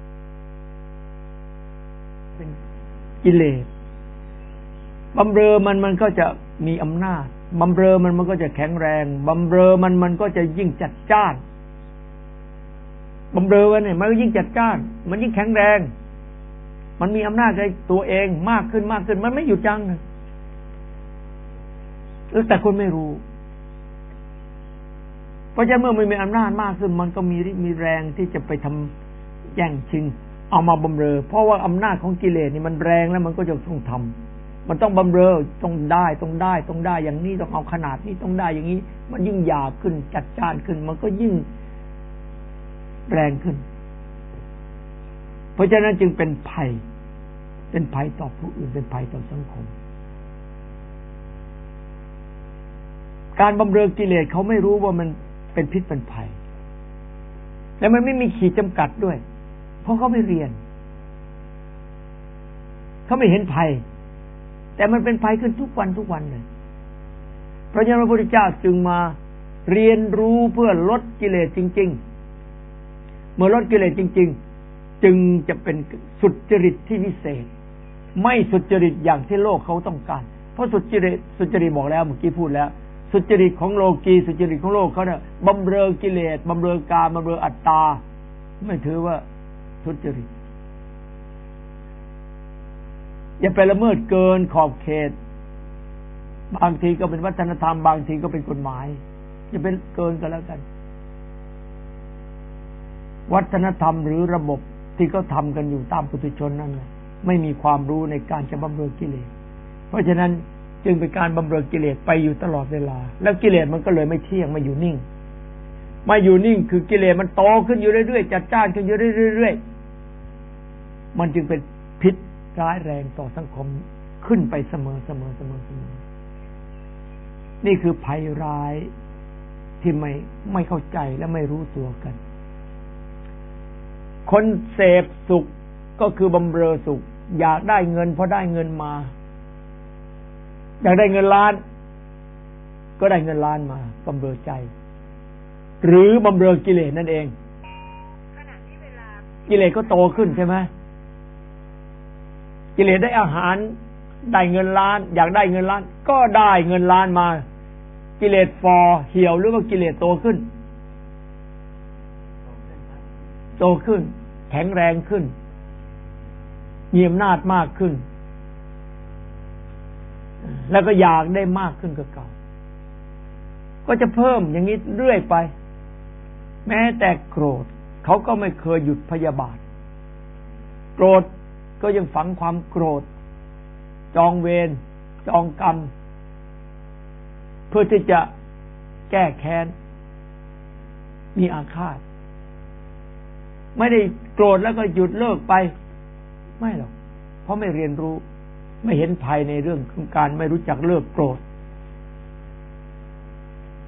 เป็นกิเลสบำเรอมันก็จะมีอำนาจบำเรอมันก็จะแข็งแรงบำเรอมันก็จะยิ่งจัดจ้านบำเรอเนี่ยมันก็ยิ่งจัดจ้านมันยิ่งแข็งแรงมันมีอำนาจในตัวเองมากขึ้นมันไม่หยุดยั้งแต่คนไม่รู้เพราะฉะนั้นเมื่อมันมีอำนาจมากขึ้นมันก็มีแรงที่จะไปทำแย่งชิงเอามาบำเรอเพราะว่าอำนาจของกิเลสนี่มันแรงแล้วมันก็จะต้องทำมันต้องบำเรอต้องได้อย่างนี้ต้องเอาขนาดนี้ต้องได้อย่างนี้มันยิ่งหยาบขึ้นจัดจ้านขึ้นมันก็ยิ่งแรงขึ้นเพราะฉะนั้นจึงเป็นภัยต่อผู้อื่นเป็นภัยต่อสังคมการบำเรอกิเลสเขาไม่รู้ว่ามันเป็นพิษเป็นภัยและมันไม่มีขีดจำกัดด้วยเพราะเขาไม่เรียนเขาไม่เห็นภัยแต่มันเป็นภัยขึ้นทุกวันเลยเพราะฉะนั้นพระพุทธเจ้าจึงมาเรียนรู้เพื่อลดกิเลสจริงๆเมื่อลดกิเลสจริงๆจึงจะเป็นสุจริตที่วิเศษไม่สุจริตอย่างที่โลกเขาต้องการเพราะสุจริตบอกแล้วเมื่อกี้พูดแล้วสุจริตของโลกีสุจริตของโลกเขาเนี่ยบำเรอกิเลสบำเรอกามบำเรออัตตาไม่ถือว่าสุจริตอย่าไปละเมิดเกินขอบเขตบางทีก็เป็นวัฒนธรรมบางทีก็เป็นกฎหมายอย่าเป็นเกินก็แล้วกันวัฒนธรรมหรือระบบที่เขาทำกันอยู่ตามปุถุชนนั่นแหละไม่มีความรู้ในการจะบำเรอกิเลสเพราะฉะนั้นจึงเป็นการบำเรอกิเลสไปอยู่ตลอดเวลาแล้วกิเลสมันก็เลยไม่เที่ยงไม่อยู่นิ่งคือกิเลสมันโตขึ้นอยู่เรื่อยๆจัดจ้านขึ้นอยู่เรื่อยๆมันจึงเป็นพิษร้ายแรงต่อสังคมขึ้นไปเสมอนี่คือภัยร้ายที่ไม่เข้าใจและไม่รู้ตัวกันคนเสพสุขก็คือบำเรอสุขอยากได้เงินพอได้เงินมาอยากได้เงินล้านก็ได้เงินล้านมาบำเรอใจหรือบำเรอกิเลสนั่นเองกิเลสก็โตขึ้นใช่ไหมกิเลสได้อาหารได้เงินล้านอยากได้เงินล้านก็ได้เงินล้านมากิเลสฟอเหี่ยวหรือว่ากิเลสโตขึ้นแข็งแรงขึ้นมีอำนาจมากขึ้นแล้วก็อยากได้มากขึ้นกว่าเก่าก็จะเพิ่มอย่างนี้เรื่อยไปแม้แต่โกรธเขาก็ไม่เคยหยุดพยาบาทโกรธก็ยังฝังความโกรธจองเวรจองกรรมเพื่อที่จะแก้แค้นมีอาฆาตไม่ได้โกรธแล้วก็หยุดเลิกไปไม่หรอกเพราะไม่เรียนรู้ไม่เห็นภัยในเรื่องของการไม่รู้จักเลิกโกรธ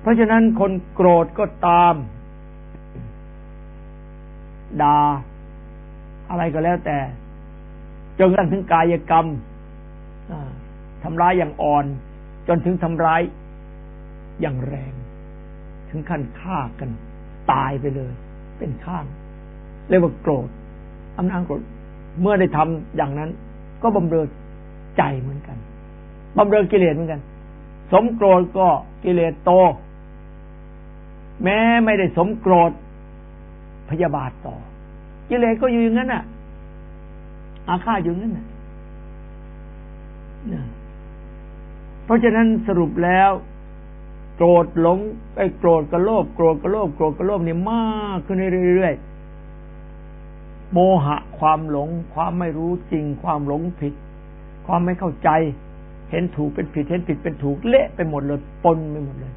ราะฉะนั้นคนโกรธก็ตามด่าอะไรก็แล้วแต่จนกระทั่งถึงกายกรรมทำร้ายอย่างอ่อนจนถึงทำร้ายอย่างแรงถึงขั้นฆ่ากันตายไปเลยเป็นข้างเรียกว่าโกรธอำนาจโกรธเมื่อได้ทำอย่างนั้นก็บำเรอใจเหมือนกันบำเรอกิเลสเหมือนกันสมโกรธก็กิเลสโตแม้ไม่ได้สมโกรธพยาบาทต่อกิเลสก็อยู่อย่างนั้นน่ะอาฆาตอยู่อย่างนั้นน่ะเพราะฉะนั้นสรุปแล้วโกรธหลงโกรธกับโลภโกรธกับโลภโกรธกับโลภนี่มากขึ้นเรื่อยๆโมหะความหลงความไม่รู้จริงความหลงผิดความไม่เข้าใจเห็นถูกเป็นผิดเห็นผิดเป็นถูกเละไปหมดเลยปนไปหมดเลย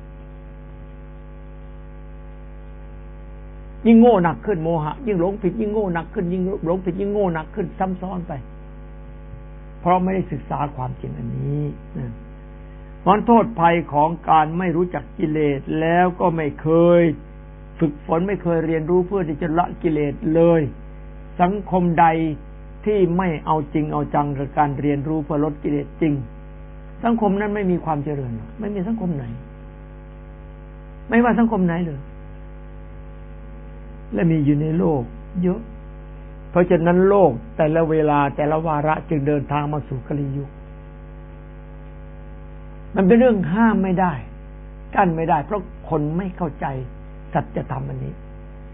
ยิ่งโง่หนักขึ้นโมหะยิ่งหลงผิดยิ่งโง่หนักขึ้นยิ่งหลงผิดยิ่งโง่หนักขึ้นซ้ำซ้อนไปเพราะไม่ได้ศึกษาความจริงอันนี้เพราะโทษภัยของการไม่รู้จักกิเลสแล้วก็ไม่เคยฝึกฝนไม่เคยเรียนรู้เพื่อที่จะละกิเลสเลยสังคมใดที่ไม่เอาจริงเอาจังกับการเรียนรู้เพื่อลดกิเลสจริงสังคมนั้นไม่มีความเจริญไม่มีสังคมไหนไม่ว่าสังคมไหนเลยและมีอยู่ในโลกเยอะเพราะฉะนั้นโลกแต่ละเวลาแต่ละวาระจึงเดินทางมาสู่กลิยุคมันเป็นเรื่องห้ามไม่ได้กั้นไม่ได้เพราะคนไม่เข้าใจสัจธรรมอันนี้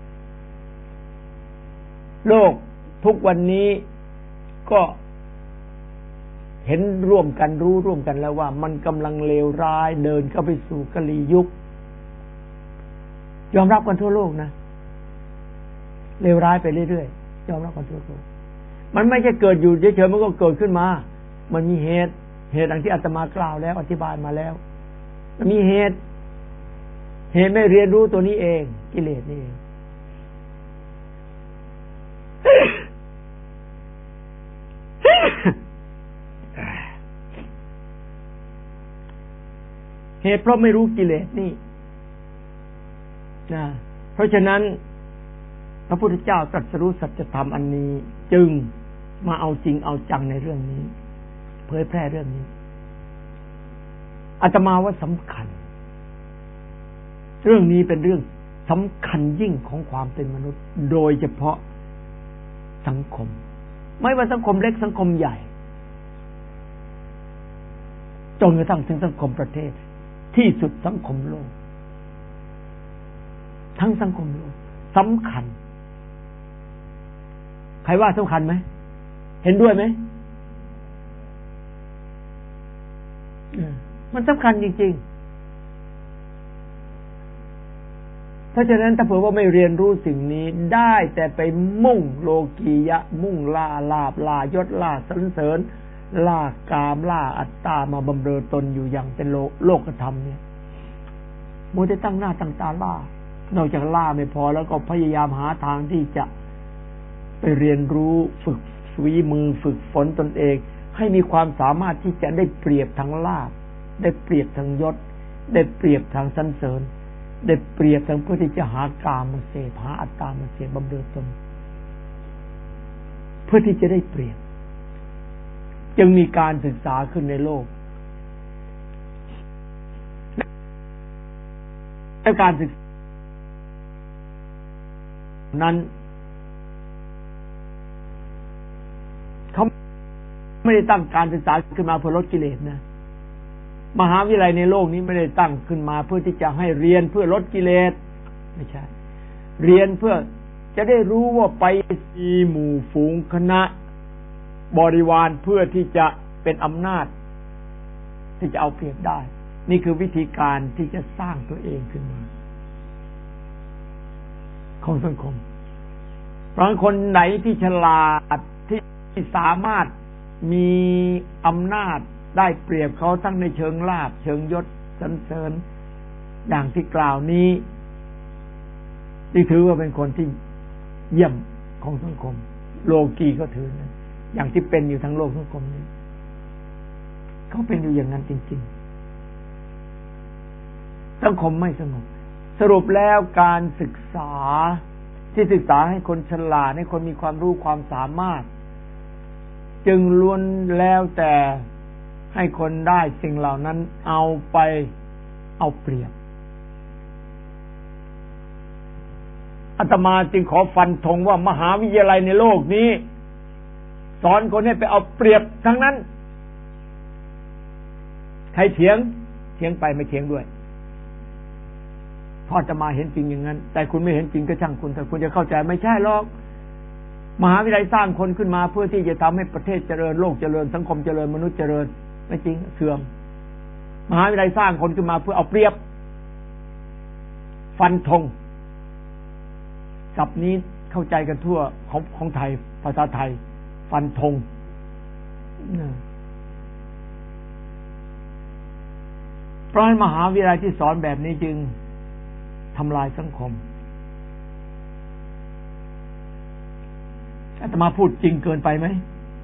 โลกทุกวันนี้ก็เห็นร่วมกันรู้ร่วมกันแล้วว่ามันกำลังเลวร้ายเดินเข้าไปสู่กลิยุคยอมรับกันทั่วโลกนะเลวร้ายไปเรื่อยๆยอมรับกันทั่วโลกมันไม่ใช่เกิดอยู่เฉยๆมันก็เกิดขึ้นมามันมีเหตุดังที่อาตมากล่าวแล้วอธิบายมาแล้วมันมีเหตุไม่เรียนรู้ตัวนี้เองกิเลสนี่เองเหตุเพราะไม่รู้กิเลสนี่นะเพราะฉะนั้นพระพุทธเจ้าตรัสรู้สัจธรรมอันนี้จึงมาเอาจริงเอาจังในเรื่องนี้เผยแพร่เรื่องนี้อาตมาว่าสำคัญเรื่องนี้เป็นเรื่องสำคัญยิ่งของความเป็นมนุษย์โดยเฉพาะสังคมไม่ว่าสังคมเล็กสังคมใหญ่จนกระทั่งถึงสังคมประเทศที่สุดสังคมโลกทั้งสังคมโลกสำคัญใครว่าสำคัญไหมเห็นด้วยไหมมันสำคัญจริงๆเพราะฉะนั้นถ้าเผื่อว่าไม่เรียนรู้สิ่งนี้ได้แต่ไปมุ่งโลกียะมุ่งล่าลาภล่ายศล่าสรรเสริญล่ากามล่าอัตตามาบำเรอตนอยู่อย่างเป็นโลกธรรมเนี่ยมัวแต่ตั้งหน้าตั้งตาล่านอกจากล่าไม่พอแล้วก็พยายามหาทางที่จะไปเรียนรู้ฝึกฝีมือฝึกฝนตนเองให้มีความสามารถที่จะได้เปรียบทางลาภได้เปรียบทางยศได้เปรียบทางสรรเสริญได้เปรียบทางเพื่อที่จะหากามมาเสพหาอัตตามาเสพบำเรอตนเพื่อที่จะได้เปรียบจึงมีการศึกษาขึ้นในโลกและการศึกษานั้นเขาไม่ได้ตั้งการศึกษาขึ้นมาเพื่อลดกิเลสนะมหาวิทยาลัยในโลกนี้ไม่ได้ตั้งขึ้นมาเพื่อที่จะให้เรียนเพื่อลดกิเลสไม่ใช่เรียนเพื่อจะได้รู้ว่าไปมีหมู่ฝูงคณะบริวารเพื่อที่จะเป็นอำนาจที่จะเอาเปรียบได้นี่คือวิธีการที่จะสร้างตัวเองขึ้นมาของสังคมเพราะคนไหนที่ฉลาดที่สามารถมีอำนาจได้เปรียบเขาทั้งในเชิงลาภเชิงยศสรรเสริญอย่างที่กล่าวนี้ที่ถือว่าเป็นคนที่เยี่ยมของสังคมโลกีก็ถือนั้นอย่างที่เป็นอยู่ทั้งโลกสังคมนี้เขาเป็นอยู่อย่างนั้นจริงๆสังคมไม่สงบสรุปแล้วการศึกษาที่ศึกษาให้คนฉลาดให้คนมีความรู้ความสามารถจึงล้วนแล้วแต่ให้คนได้สิ่งเหล่านั้นเอาไปเอาเปรียบอาตมาจึงขอฟันธงว่ามหาวิทยาลัยในโลกนี้สอนคนให้ไปเอาเปรียบทั้งนั้นใครเถียงไปไม่เถียงด้วยพอจะมาเห็นจริงอย่างนั้นแต่คุณไม่เห็นจริงก็ช่างคุณแต่คุณจะเข้าใจไม่ใช่หรอกมหาวิทยาลัยสร้างคนขึ้นมาเพื่อที่จะทำให้ประเทศเจริญโลกเจริญสังคมเจริญมนุษย์เจริญไม่จริงเสื่อมมหาวิทยาลัยสร้างคนขึ้นมาเพื่อเอาเปรียบฟันธงศัพท์นี้เข้าใจกันทั่วของไทยภาษาไทยฟันธงเพราะมหาวิทยาลัยที่สอนแบบนี้จึงทำลายสังคมอาตมาพูดจริงเกินไปไหม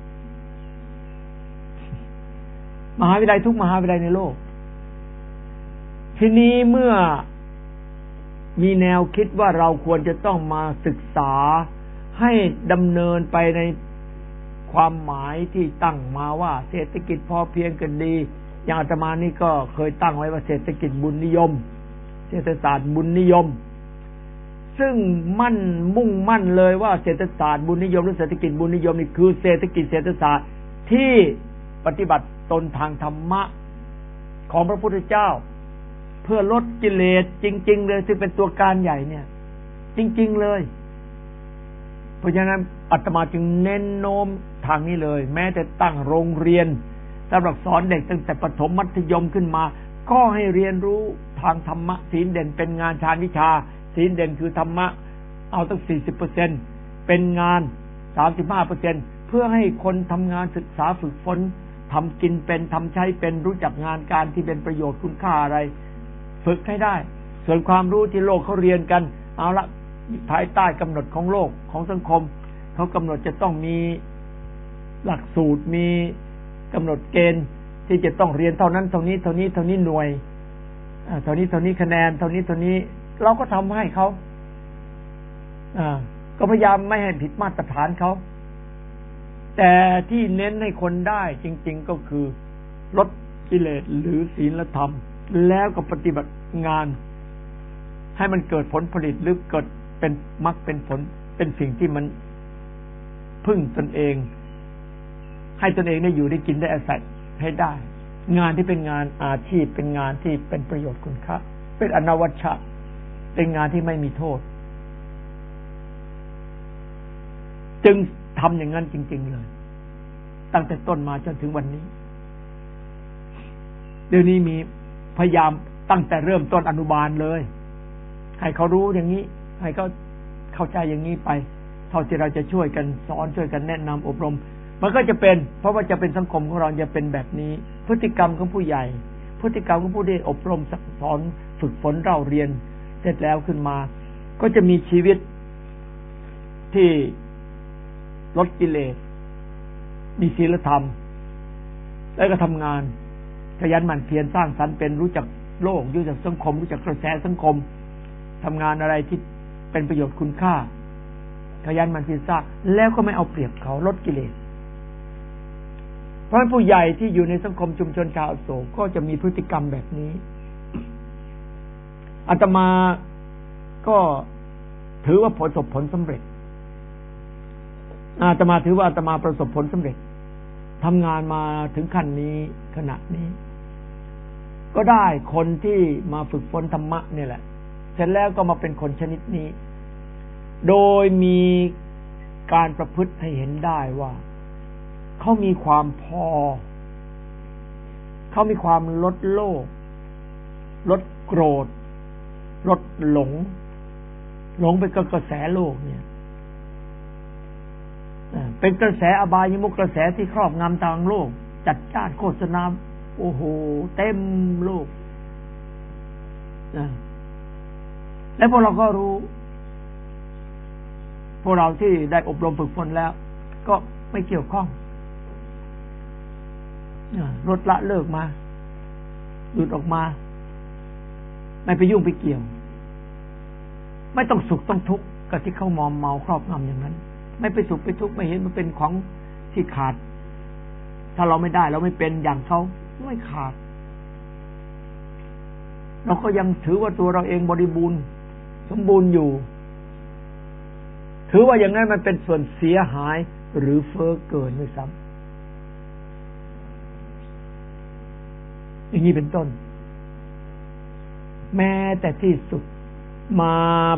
มหาวิทยาลัยทุกมหาวิทยาลัยในโลกทีนี้เมื่อมีแนวคิดว่าเราควรจะต้องมาศึกษาให้ดำเนินไปในความหมายที่ตั้งมาว่าเศรษฐกิจพอเพียงกันดีอย่างอาตมานี่ก็เคยตั้งไว้ว่าเศรษฐกิจบุญนิยมเศรษฐศาสตร์บุญนิยมซึ่งมุ่งมั่นเลยว่าเศรษฐศาสตร์บุญนิยมหรือเศรษฐกิจบุญนิยมนี่คือเศรษฐกิจเศรษฐศาสตร์ที่ปฏิบัติตนทางธรรมะของพระพุทธเจ้าเพื่อลดกิเลสจริงๆเลยซึ่งเป็นตัวการใหญ่เนี่ยจริงๆเลยเพราะฉะนั้นอาตมาจึงเน้นโน้มทางนี้เลยแม้แต่ตั้งโรงเรียนสำหรับสอนเด็กตั้งแต่ประถมมัธยมขึ้นมาก็ให้เรียนรู้ทางธรรมะศีลเด่นเป็นงานฌานวิชาศีลเด่นคือธรรมะเอาตั้ง 40% เป็นงาน 35% เพื่อให้คนทำงานศึกษาฝึกฝนทำกินเป็นทำใช้เป็นรู้จักงานการที่เป็นประโยชน์คุณค่าอะไรฝึกให้ได้ส่วนความรู้ที่โลกเขาเรียนกันเอาละภายใต้กำหนดของโลกของสังคมเขากำหนดจะต้องมีหลักสูตรมีกำหนดเกณฑ์ที่จะต้องเรียนเท่านั้นเท่านี้เท่านี้เท่านี้หน่วยเท่านี้เท่านี้คะแนนเท่านี้เท่านี้เราก็ทำให้เขาก็พยายามไม่ให้ผิดมาตรฐานเขาแต่ที่เน้นให้คนได้จริงๆก็คือลดกิเลสหรือศีลธรรมแล้วก็ปฏิบัติงานให้มันเกิดผลผลิตหรือเกิดเป็นมรรคเป็นผลเป็นสิ่งที่มันพึ่งตนเองให้ตนเองได้อยู่ได้กินได้อาศัยให้ได้งานที่เป็นงานอาชีพเป็นงานที่เป็นประโยชน์คุณค่าเป็นอนวัชชะเป็นงานที่ไม่มีโทษจึงทำอย่างนั้นจริงๆเลยตั้งแต่ต้นมาจนถึงวันนี้เดี๋ยวนี้มีพยายามตั้งแต่เริ่มต้นอนุบาลเลยให้เขารู้อย่างนี้ให้เขาเข้าใจอย่างนี้ไปเท่าที่เราจะช่วยกันสอนช่วยกันแนะนำอบรมมันก็จะเป็นเพราะว่าจะเป็นสังคมของเราจะเป็นแบบนี้พฤติกรรมของผู้ใหญ่พฤติกรรมของผู้ได้อบรมสอนฝึกฝนเราเรียนเสร็จแล้วขึ้นมาก็จะมีชีวิตที่ลดกิเลสมีศีลธรรมแล้วก็ทำงานขยันหมั่นเพียรสร้างสรรค์เป็นรู้จักโลกรู้จักสังคมรู้จักกระแสสังคมทำงานอะไรที่เป็นประโยชน์คุณค่าขยันหมั่นเพียรสร้างแล้วก็ไม่เอาเปรียบเขาลดกิเลสเพราะผู้ใหญ่ที่อยู่ในสังคมชุมชนชาวอโศกก็จะมีพฤติกรรมแบบนี้อาตมาก็ถือว่าประสบผลสำเร็จอาตมาถือว่าอาตมาประสบผลสำเร็จทำงานมาถึงขั้นนี้ขณะนี้ก็ได้คนที่มาฝึกฝนธรรมะนี่แหละเสร็จแล้วก็มาเป็นคนชนิดนี้โดยมีการประพฤติให้เห็นได้ว่าเขามีความพอเขามีความลดโลภลดโกรธลดหลงไปกับกระแสโลกเนี่ยเป็นกระแสอบายมุขกระแสที่ครอบงำทางโลกจัดจ้านโฆษณาโอ้โหเต็มโลกและพวกเราก็รู้พวกเราที่ได้อบรมฝึกฝนแล้วก็ไม่เกี่ยวข้องลดละเลิกมาหลุดออกมาไม่ไปยุ่งไปเกี่ยวไม่ต้องสุขต้องทุกข์กับที่เขามอมเมาครอบงำอย่างนั้นไม่ไปสุขไปทุกข์ไม่เห็นมันเป็นของที่ขาดถ้าเราไม่ได้เราไม่เป็นอย่างเขาไม่ขาดเราก็ยังถือว่าตัวเราเองบริบูรณ์สมบูรณ์อยู่ถือว่าอย่างนั้นมันเป็นส่วนเสียหายหรือเฟ้อเกินด้วยซ้ำอย่างนี้เป็นต้นแม้แต่ที่สุดมา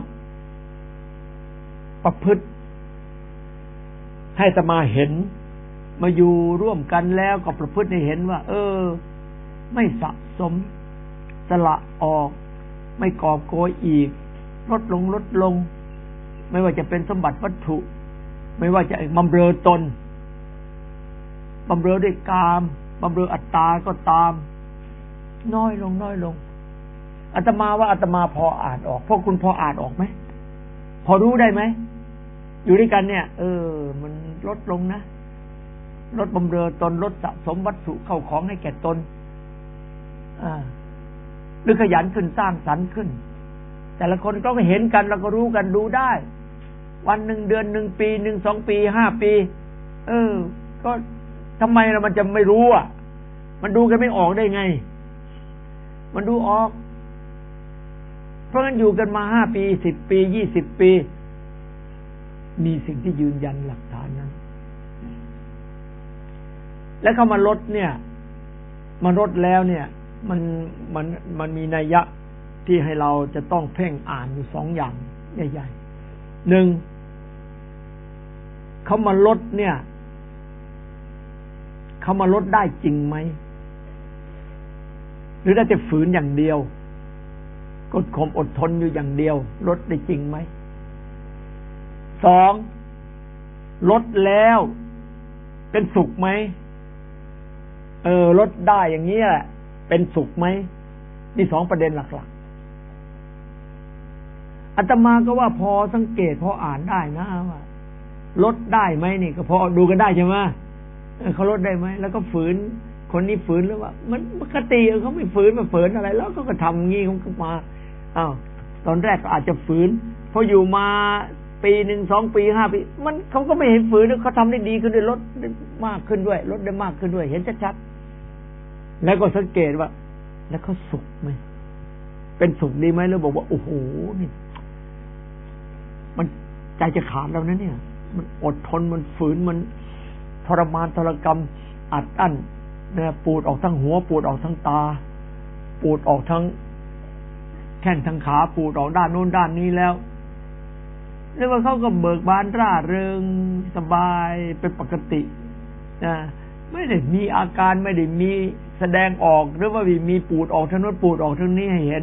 ประพฤติให้อาตมาเห็นมาอยู่ร่วมกันแล้วก็ประพฤติให้เห็นว่าไม่สะสมสละออกไม่กอบโกยอีกลดลงไม่ว่าจะเป็นสมบัติวัตถุไม่ว่าจะบำเรอตนบำเรอด้วยกามบำเรออัตตาก็ตามน้อยลงอาตมาว่าอาตมาพออ่านออกพวกคุณพออ่านออกไหมพอรู้ได้ไหมอยู่ด้วยกันเนี่ยมันลดลงนะลดบำเรอตนลดสะสมวัตถุเข้าของให้แก่ตนหรือขยันขึ้นสร้างสรรค์ขึ้นแต่ละคนก็เห็นกันแล้วก็รู้กันดูได้วันหนึ่งเดือนหนึ่งปีหนึ่ง2 ปี5 ปีก็ทำไมมันจะไม่รู้อ่ะมันดูกันไม่ออกได้ไงมันดูออกเพราะงั้นอยู่กันมา5 ปี10 ปี20 ปีมีสิ่งที่ยืนยันหลักฐานนั้นแล้วเขามาลดเนี่ยมาลดแล้วเนี่ยมันมีนัยยะที่ให้เราจะต้องเพ่งอ่านอยู่2 อย่างใหญ่ๆ1เขามาลดเนี่ยเขามาลดได้จริงไหมหรือได้แต่ฝืนอย่างเดียวกดข่มอดทนอยู่อย่างเดียวลดได้จริงไหม2ลดแล้วเป็นสุขไหมลดได้อย่างนี้แหละเป็นสุขไหมนี่2 ประเด็นหลักๆอาตมาก็ว่าพอสังเกตพออ่านได้นะว่าลดได้ไหมนี่ก็พอดูกันได้ใช่ไหมเขาลดได้ไหมแล้วก็ฝืนคนนี้ฝืนหรือว่ามันปกติเขาไม่ฝืนมาฝืนอะไรแล้วเขาก็ทำงี้เขาก็มาตอนแรกก็อาจจะฝืนพออยู่มาปี1 2 ปี5 ปีมันเขาก็ไม่เห็นฝืนเขาทำได้ดีขึ้นด้วยลดได้มากขึ้นด้วยลดได้มากขึ้นด้วยเห็นชัดๆแล้วก็สังเกตว่าแล้วเขาสุขไหมเป็นสุขดีไหมแล้วบอกว่าโอ้โหนี่มันใจจะขาดแล้วนะเนี่ยมันอดทนมันฝืนมันทรมานทรกรรมอัดอั้นเนี่ยปวดออกทั้งหัวปวดออกทั้งตาปวดออกทั้งแข้งทั้งขาปวดออกด้านโน้นด้านนี้แล้วเรียกว่าเขาก็เบิกบานร่าเริงสบายเป็นปกตินะไม่ได้มีอาการไม่ได้มีแสดงออกหรือว่ามีปวดออกทั้งโน้นปวดออกทั้งนี้ให้เห็น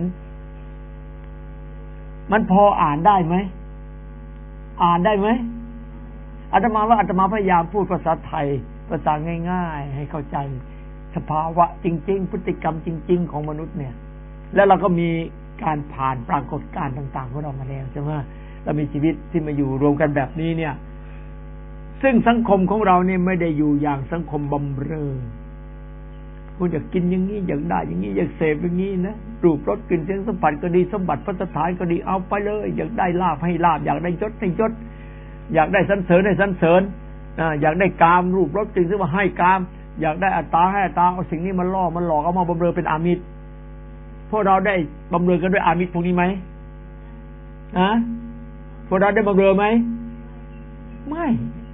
มันพออ่านได้ไหมอ่านได้ไหมอาตมาว่าอาตมาพยายามพูดภาษาไทยภาษาง่ายๆให้เข้าใจสภาวะจริงๆพฤติกรรมจริงๆของมนุษย์เนี่ยแล้วเราก็มีการผ่านปรากฏการณ์ต่างๆของเรามาแล้วใช่ไหมเรามีชีวิตที่มาอยู่รวมกันแบบนี้เนี่ยซึ่งสังคมของเราเนี่ยไม่ได้อยู่อย่างสังคมบำเรอคุณอยากกินอย่างนี้อยากได้อย่างนี้อยากเสพอย่างนี้นะรูปรสกลิ่นเสียงสัมผัสก็ดีสมบัติพัฒฐานก็ดีเอาไปเลยอยากได้ลาภให้ลาภอยากได้ยศให้ยศอยากได้สรรเสริญให้สรรเสริญอยากได้กามรูปรสกลิ่นซึ่งว่าให้กามอยากได้อัตตาให้อัตตาเอาสิ่งนี้มาล่อมันหลอกเอามาบำเรอเป็นอามิตรพวกเราได้บำเรอกันด้วยอามิตรพวกนี้ไหมพวกเราได้บำเรอไหมไม่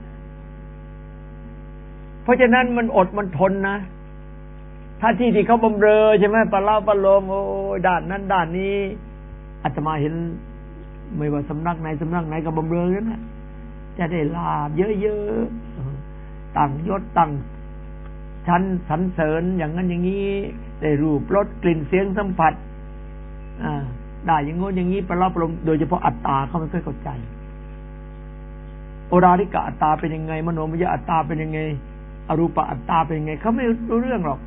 เพราะฉะนั้นมันอดมันทนนะถ้าที่เขาบำเรอใช่ไหมปลาเล่าปลาโลมโอ้ด้านนั้นด้านนี้อาตมาเห็นไม่ว่าสำนักไหนสำนักไหนก็บำเรอกันนะจะได้ลาบเยอะๆตั้งยศตั้งชั้นสรรเสริญอย่างนั้นอย่างนี้ได้รูปรสกลิ่นเสียงสัมผัสได้อย่างโน้นอย่างนี้ปลาเล่าปลาโลมโดยเฉพาะอัตตาเขาไม่ค่อยเข้าใจโอราริกะอัตตาเป็นยังไงมโนมยอัตตาเป็นยังไงอรูปะอัตตาเป็นยังไงเขาไม่รู้เรื่องหรอก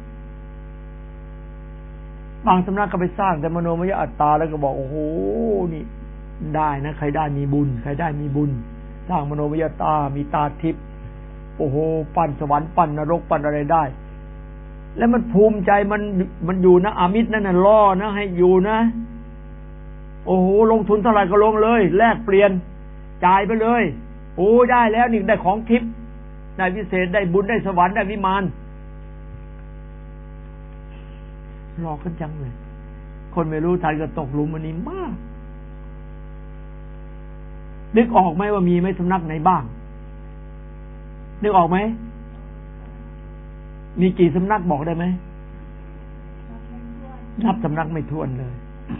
บางสำนักก็ไปสร้างแต่มโนมยอัตตาแล้วก็บอกโอ้โหนี่ได้นะใครได้มีบุญใครได้มีบุญสร้างมโนมยอัตตามีตาทิพย์โอ้โหปั้นสวรรค์ปั้นนรกปั้นอะไรได้แล้วมันภูมิใจมันอยู่นะอามิตรนั่นน่ะล่อนะให้อยู่นะโอ้โหลงทุนเท่าไหร่ก็ลงเลยแลกเปลี่ยนจ่ายไปเลยโอ้ได้แล้วนี่ได้ของทิพย์ได้วิเศษได้บุญได้สวรรค์ได้วิมานหลอกกันจังเลยคนไม่รู้ทันก็ตกหลุมอันนี้มากนึกออกไหมว่ามีไหมสำนักไหนบ้างนึกออกไหมมีกี่สำนักบอกได้ไหมนับสำนักไม่ถ้วนเลย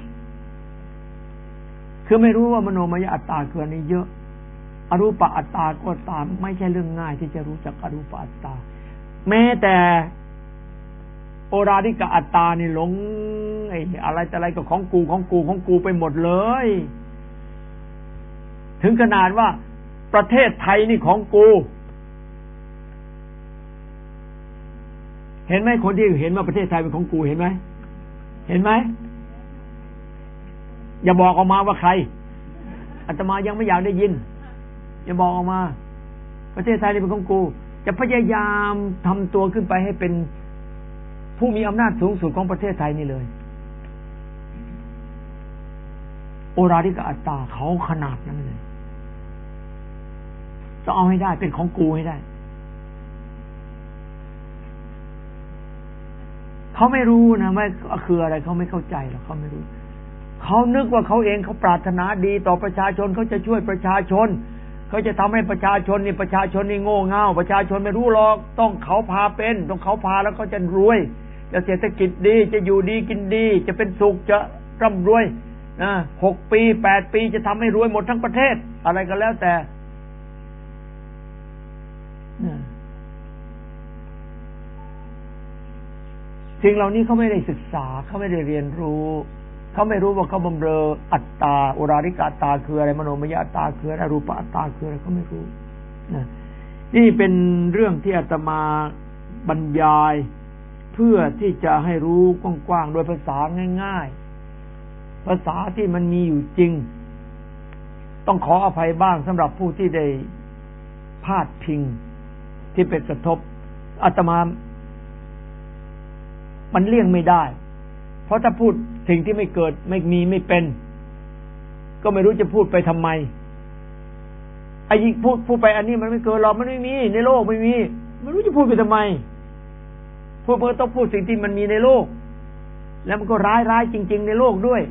คือไม่รู้ว่ามโนมยอัตตาคืออันนี้เยอะอรูปอัตตาก็ตามไม่ใช่เรื่องง่ายที่จะรู้จักอรูปอัตตาแม้แต่โอราริกอัตตานี่หลงไอ้อะไรแต่อะไรก็ของกูไปหมดเลยถึงขนาดว่าประเทศไทยนี่ของกูเห็นไหมคนที่เห็นว่าประเทศไทยเป็นของกูเห็นไหมอย่าบอกออกมาว่าใครอาตมายังไม่อยากได้ยินอย่าบอกออกมาประเทศไทยนี่เป็นของกูจะพยายามทำตัวขึ้นไปให้เป็นผู้มีอำนาจสูงสุดของประเทศไทยนี่เลยโอราริกอัตตาเขาขนาดนั้นเลยต้องเอาให้ได้เป็นของกูให้ได้เขาไม่รู้นะว่าคืออะไรเขาไม่เข้าใจหรอกเขาไม่รู้เขานึกว่าเขาเองเขาปรารถนาดีต่อประชาชนเขาจะช่วยประชาชนเขาจะทำให้ประชาชนนี่โง่เง่าประชาชนไม่รู้หรอกต้องเขาพาเป็นต้องเขาพาแล้วเขาจะรวยจะเศรษฐกิจดีจะอยู่ดีกินดีจะเป็นสุขจะร่ำรวย6 ปี8 ปีจะทำให้รวยหมดทั้งประเทศอะไรก็แล้วแต่สิ่งเหล่านี้เขาไม่ได้ศึกษาเขาไม่ได้เรียนรู้เขาไม่รู้ว่าเขาบำเรออัตตาโอราริกอัตตาคืออะไรมโนมยอัตตาคืออะไรรูปอัตตาคืออะไรเขาไม่รู้นี่เป็นเรื่องที่อาตมาบรรยายเพื่อที่จะให้รู้กว้างๆโดยภาษาง่ายๆภาษาที่มันมีอยู่จริงต้องขออภัยบ้างสำหรับผู้ที่ได้พาดพิงที่เป็นกระทบอาตมามันเลี่ยงไม่ได้เพราะถ้าพูดสิ่งที่ไม่เกิดไม่มีไม่เป็นก็ไม่รู้จะพูดไปทำไมไอ้ยิ่งพูดไปอันนี้มันไม่เกิดหรอกมันไม่มีในโลกไม่มีไม่รู้จะพูดไปทำไมพูดเพื่อต้องพูดสิ่งที่มันมีในโลกแล้วมันก็ร้ายจริงๆในโลกด้วย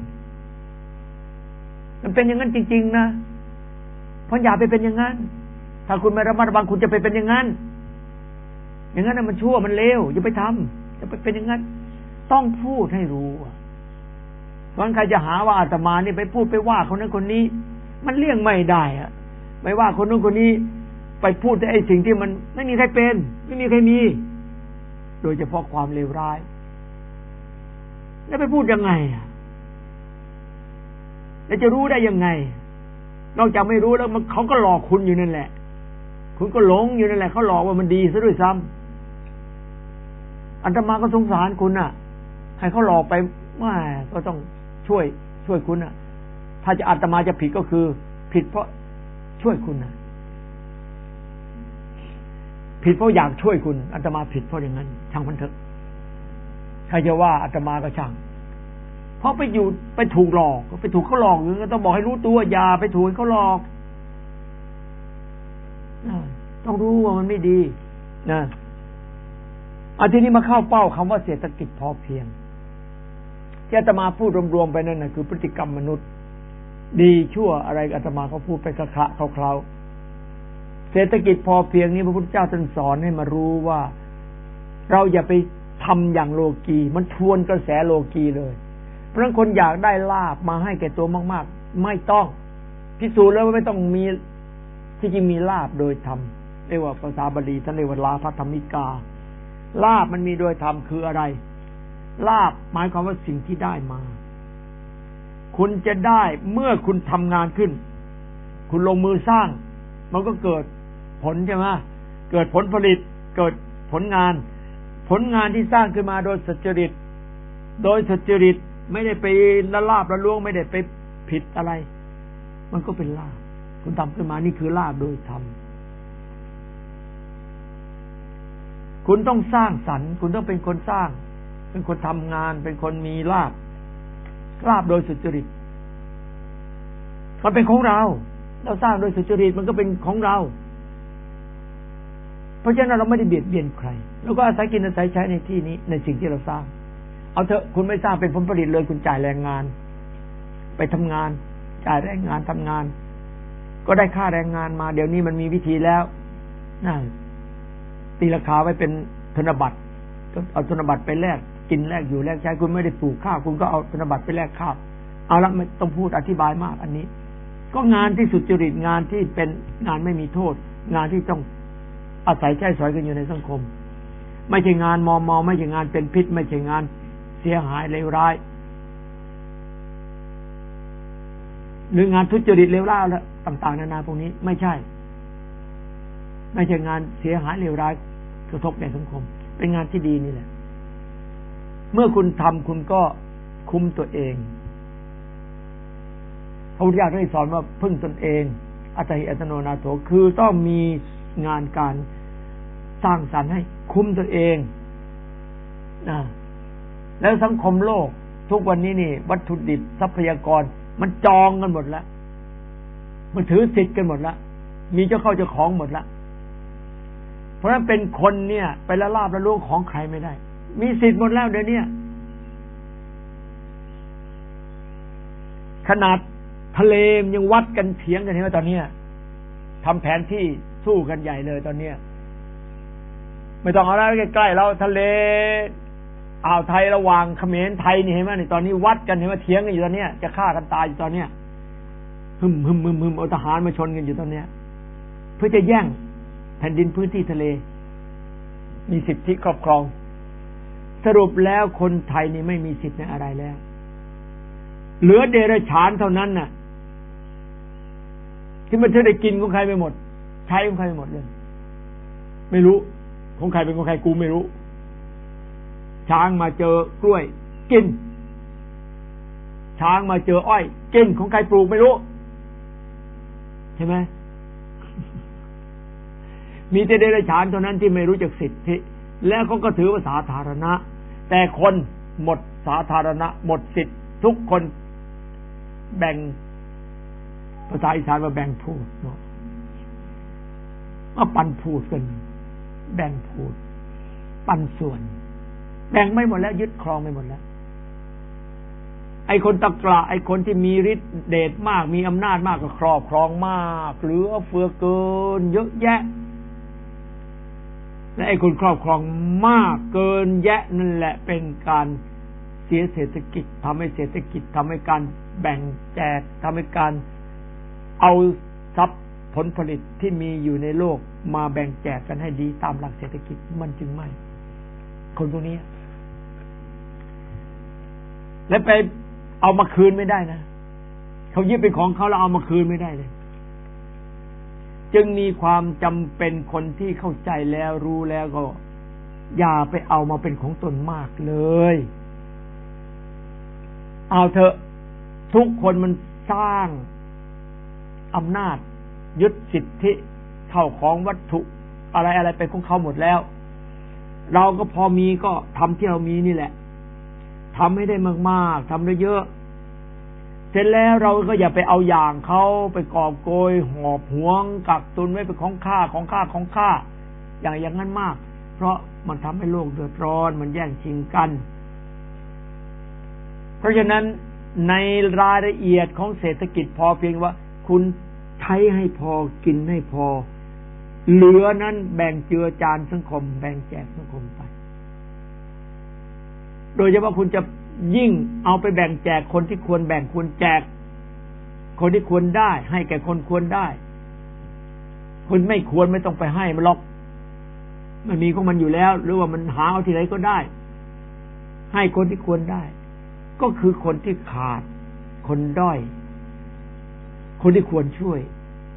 มันเป็นอย่างนั้นจริงๆนะเพราะอย่าไปเป็นอย่างนั้นถ้าคุณไม่ระมัดระวังคุณจะไปเป็นอย่างนั้นมันชั่วมันเลวอย่าไปทำอย่าไปเป็นอย่างนั้นต้องพูดให้รู้เพราะใครจะหาว่าอาตมานี่ไปพูดไปว่าคนนั้นคนนี้มันเลี่ยงไม่ได้อะไม่ว่าคนนู้นคนนี้ไปพูดแต่ไอ้สิ่งที่มันไม่มีใครเป็นไม่มีใครมีโดยเฉพาะความเลวร้ายแล้วไปพูดยังไงแล้วจะรู้ได้ยังไงนอกจากไม่รู้แล้วมันเขาก็หลอกคุณอยู่นั่นแหละคุณก็หลงอยู่นั่นแหละเขาหลอกว่ามันดีซะด้วยซ้ำอาตมาก็สงสารคุณน่ะให้เขาหลอกไปว่าก็ต้องช่วยคุณน่ะถ้าจะอาตมาจะผิดก็คือผิดเพราะช่วยคุณน่ะผิดเพราะอยากช่วยคุณอาตมาผิดเพราะอย่างนั้นช่างมันเถอะใครจะว่าอาตมาก็ช่างเพราะไปถูกหลอกไปถูกเขาหลอกก็ต้องบอกให้รู้ตัวอย่าไปถูกเขาหลอกต้องรู้ว่ามันไม่ดีนะทีนี้มาเข้าเป้าคำว่าเศรษฐกิจพอเพียงที่อาตมาพูดรวมๆไปนั่นน่ะคือพฤติกรรมมนุษย์ดีชั่วอะไรอาตมาก็พูดไปคร่าวๆเศรษฐกิจพอเพียงนี้พระพุทธเจ้าท่านสอนให้มารู้ว่าเราอย่าไปทำอย่างโลกีมันทวนกระแสโลกีเลยเพราะฉะนั้นคนอยากได้ลาภมาให้แก่ตัวมากๆไม่ต้องพิสูจน์แล้วว่าไม่ต้องมีที่จริงมีลาภโดยธรรมเรียกว่าภาษาบาลีท่านเรียกว่าลาภธรรมิกาลาภมันมีโดยธรรมคืออะไรลาภหมายความว่าสิ่งที่ได้มาคุณจะได้เมื่อคุณทำงานขึ้นคุณลงมือสร้างมันก็เกิดผลใช่ไหมเกิดผลผลิตเกิดผลงานที่สร้างขึ้นมาโดยสุจริตไม่ได้ไปละลาบละล้วงไม่ได้ไปผิดอะไรมันก็เป็นลาภคุณทำขึ้นมานี่คือลาภโดยธรรมคุณต้องสร้างสรรค์คุณต้องเป็นคนสร้างเป็นคนทำงานเป็นคนมีลาภโดยสุจริตมันเป็นของเราสร้างโดยสุจริตมันก็เป็นของเราเพราะฉะนั้นเราไม่ได้เบียดเบียนใครเราก็อาศัยกินอาศัยใช้ในที่นี้ในสิ่งที่เราสร้างเอาเถอะคุณไม่สร้างเป็นผลผลิตเลยคุณจ่ายแรงงานไปทำงานจ่ายแรงงานทำงานก็ได้ค่าแรงงานมาเดี๋ยวนี้มันมีวิธีแล้วนะตีราคาไว้เป็นธนบัตรก็เอาธนบัตรไปแลกกินแลกอยู่แลกใช้คุณไม่ได้ปลูกข้าวคุณก็เอาธนบัตรไปแลกข้าวเอาละไม่ต้องพูดอธิบายมากอันนี้ก็งานที่สุจริตงานที่เป็นงานไม่มีโทษงานที่ต้องอาศัยใช้สอยกันอยู่ในสังคมไม่ใช่งานมอมไม่ใช่งานเป็นพิษไม่ใช่งานเสียหายเลวร้ายหรืองานทุจริตเลวร้ายแล้วต่างๆนานาพวกนี้ไม่ใช่งานเสียหายเลวร้ายกระทบแก่สังคมเป็นงานที่ดีนี่แหละเมื่อคุณทำคุณก็คุมตัวเองพระพุทธเจ้าได้สอนว่าพึ่งตนเองอัตถิอัตโนนาโถคือต้องมีงานการสร้างสรรค์ให้คุมตัวเองแล้วสังคมโลกทุกวันนี้นี่วัตถุดิบทรัพยากรมันจองกันหมดแล้วมันถือสิทธิ์กันหมดแล้วมีเจ้าเข้าเจ้าของหมดแล้วเพราะฉะนั้นเป็นคนเนี่ยไปละลาบละล้วงของใครไม่ได้มีสิทธิ์หมดแล้วเดี๋ยวนี้ขนาดทะเลยังวัดกันเถียงกันเห็นไหมตอนนี้ทำแผนที่สู้กันใหญ่เลยตอนนี้ไม่ต้องเอาอะไรใกล้ๆเราทะเลอ่าวไทยระหว่างเขมรไทยนี่เห็นไหมนี่ตอนนี้วัดกันเห็นไหมเถียงกันอยู่ตอนนี้จะฆ่ากันตายอยู่ตอนนี้หึมเอาทหารมาชนกันอยู่ตอนนี้เพื่อจะแย่งแผ่นดินพื้นที่ทะเลมีสิทธิครอบครองสรุปแล้วคนไทยนี่ไม่มีสิทธิ์ในอะไรแล้วเหลือเดรัจฉานเท่านั้นน่ะที่มันจะได้กินของใครไปหมดใช้ของใครไปหมดเลยไม่รู้ของใครเป็นของใครกูไม่รู้ช้างมาเจอกล้วยกินช้างมาเจออ้อยกินของใครปลูกไม่รู้ใช่ไหมมีแต่เดรัจฉานเท่านั้นที่ไม่รู้จักสิทธิแล้วเขาก็ถือว่าสาธารณะแต่คนหมดสาธารณะหมดสิทธิทุกคนแบ่งภาษาอีสานว่าแบ่งพูดเนาะมาปันพูดกันแบ่งพูดปันส่วนแบ่งไม่หมดแล้วยึดครองไม่หมดแล้วไอ้คนตะกละไอ้คนที่มีฤทธิ์เดชมากมีอำนาจมากก็ครอบครองมากเหลือเฟือเกินเยอะแยะและไอ้คนครอบครองมากเกินแยะนั่นแหละเป็นการเสียเศรษฐกิจทำให้เศรษฐกิจทำให้การแบ่งแจกทำให้การเอาทรัพย์ผลผลิตที่มีอยู่ในโลกมาแบ่งแจกกันให้ดีตามหลักเศรษฐกิจมันจึงไม่คนพวกนี้และไปเอามาคืนไม่ได้นะเขายึดเป็นของเขาแล้วเอามาคืนไม่ได้เลยจึงมีความจำเป็นคนที่เข้าใจแล้วรู้แล้วก็อย่าไปเอามาเป็นของตนมากเลยเอาเถอะทุกคนมันสร้างอำนาจยึดสิทธิเข้าของวัตถุอะไรเป็นของเขาหมดแล้วเราก็พอมีก็ทำที่เรามีนี่แหละทำให้ได้มากๆทำได้เยอะเสร็จแล้วเราก็อย่าไปเอาอย่างเขาไปกอบโกยหอบหวงกักตุนไว้เป็นของข้าอย่างนั้นมากเพราะมันทำให้โลกเดือดร้อนมันแย่งชิงกันเพราะฉะนั้นในรายละเอียดของเศรษฐกิจพอเพียงว่าคุณใช้ให้พอกินให้พอเหลือนั้นแบ่งเจือจานสังคมแบ่งแจกสังคมไปโดยเฉพาะคุณจะยิ่งเอาไปแบ่งแจกคนที่ควรแบ่งควรแจกคนที่ควรได้ให้แก่คนควรได้คนไม่ควรไม่ต้องไปให้มันหรอกมันมีของมันอยู่แล้วหรือว่ามันหาเอาที่ไหนก็ได้ให้คนที่ควรได้ก็คือคนที่ขาดคนด้อยคนที่ควรช่วย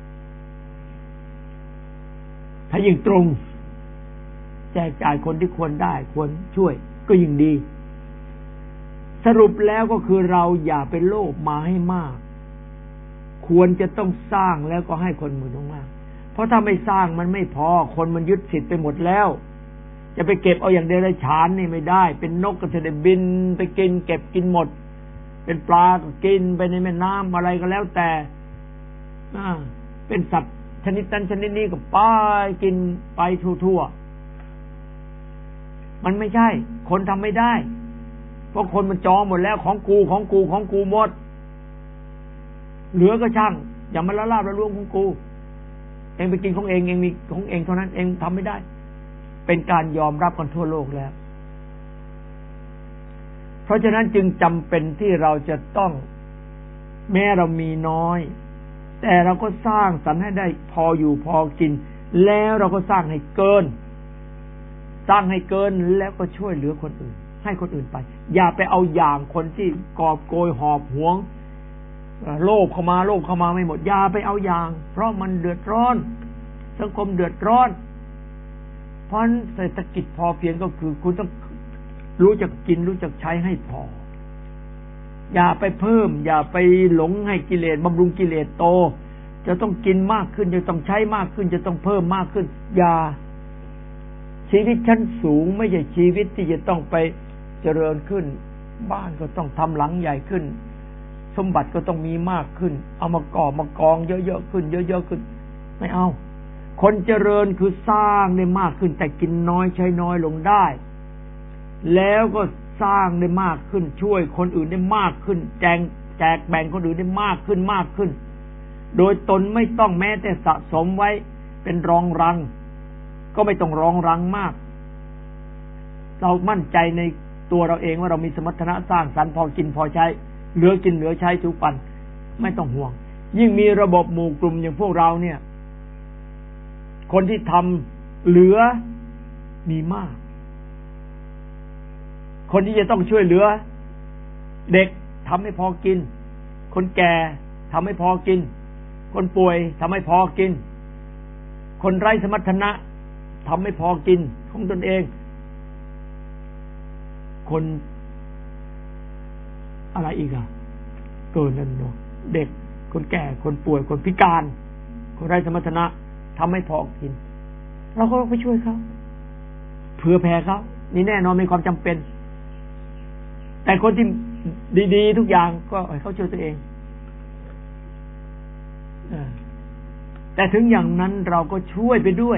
ถ้ายิ่งตรงแจกจ่ายคนที่ควรได้ควรช่วยก็ยิ่งดีสรุปแล้วก็คือเราอย่าไปโลภมาให้มากควรจะต้องสร้างแล้วก็ให้คนมือมากเพราะถ้าไม่สร้างมันไม่พอคนมันยึดสิทธิ์ไปหมดแล้วจะไปเก็บเอาอย่างเดรัจฉานนี่ไม่ได้เป็นนกก็จะได้บินไปกินเก็บกินหมดเป็นปลาก็กินไปในแม่น้ำอะไรก็แล้วแต่เป็นสัตว์ชนิดนั้นชนิดนี้ก็ไปกินไปทั่วๆมันไม่ใช่คนทำไม่ได้เพราะคนมันจองหมดแล้วของกูหมดเหลือก็ช่างอย่ามาละลาบละล้วงของกูเองไปกินของเองมีของเองเท่านั้นเองทำไม่ได้เป็นการยอมรับกันทั่วโลกแล้วเพราะฉะนั้นจึงจำเป็นที่เราจะต้องแม้เรามีน้อยแต่เราก็สร้างสรรค์ให้ได้พออยู่พอกินแล้วเราก็สร้างให้เกินแล้วก็ช่วยเหลือคนอื่นให้คนอื่นไปอย่าไปเอาอย่างคนที่กอบโกยหอบหวงโลภเข้ามาไม่หมดอย่าไปเอาอย่างเพราะมันเดือดร้อนสังคมเดือดร้อนเพราะเศรษฐกิจพอเพียงก็คือคุณต้องรู้จักกินรู้จักใช้ให้พออย่าไปเพิ่มอย่าไปหลงให้กิเลสบำรุงกิเลสโตจะต้องกินมากขึ้นจะต้องใช้มากขึ้นจะต้องเพิ่มมากขึ้นอย่าชีวิตชั้นสูงไม่ใช่ชีวิตที่จะต้องไปเจริญขึ้นบ้านก็ต้องทำหลังใหญ่ขึ้นสมบัติก็ต้องมีมากขึ้นเอามากองเยอะๆขึ้นไม่เอาคนเจริญคือสร้างได้มากขึ้นแต่กินน้อยใช้น้อยลงได้แล้วก็สร้างได้มากขึ้นช่วยคนอื่นได้มากขึ้นแจกแบ่งคนอื่นได้มากขึ้นโดยตนไม่ต้องแม้แต่สะสมไว้เป็นรองรังก็ไม่ต้องรองรังมากเรามั่นใจในตัวเราเองว่าเรามีสมรรถนะสร้างสรรค์พอกินพอใช้เหลือกินเหลือใช้ทุกวันไม่ต้องห่วงยิ่งมีระบบหมู่กลุ่มอย่างพวกเราเนี่ยคนที่ทำเหลือมีมากคนที่จะต้องช่วยเหลือเด็กทำให้พอกินคนแก่ทำให้พอกินคนป่วยทำให้พอกินคนไร้สมรรถนะทำให้พอกินของตนเองคนอะไรอีกอ่ะเกินนั่นเนาะเด็กคนแก่คนป่วยคนพิการคนไร้สมรรถนะทำให้พอกินเราก็ต้องไปช่วยเขาเผื่อแผ่เขานี่แน่นอนมีความจำเป็นแต่คนที่ดีๆทุกอย่างก็ให้เขาช่วยตัวเองแต่ถึงอย่างนั้นเราก็ช่วยไปด้วย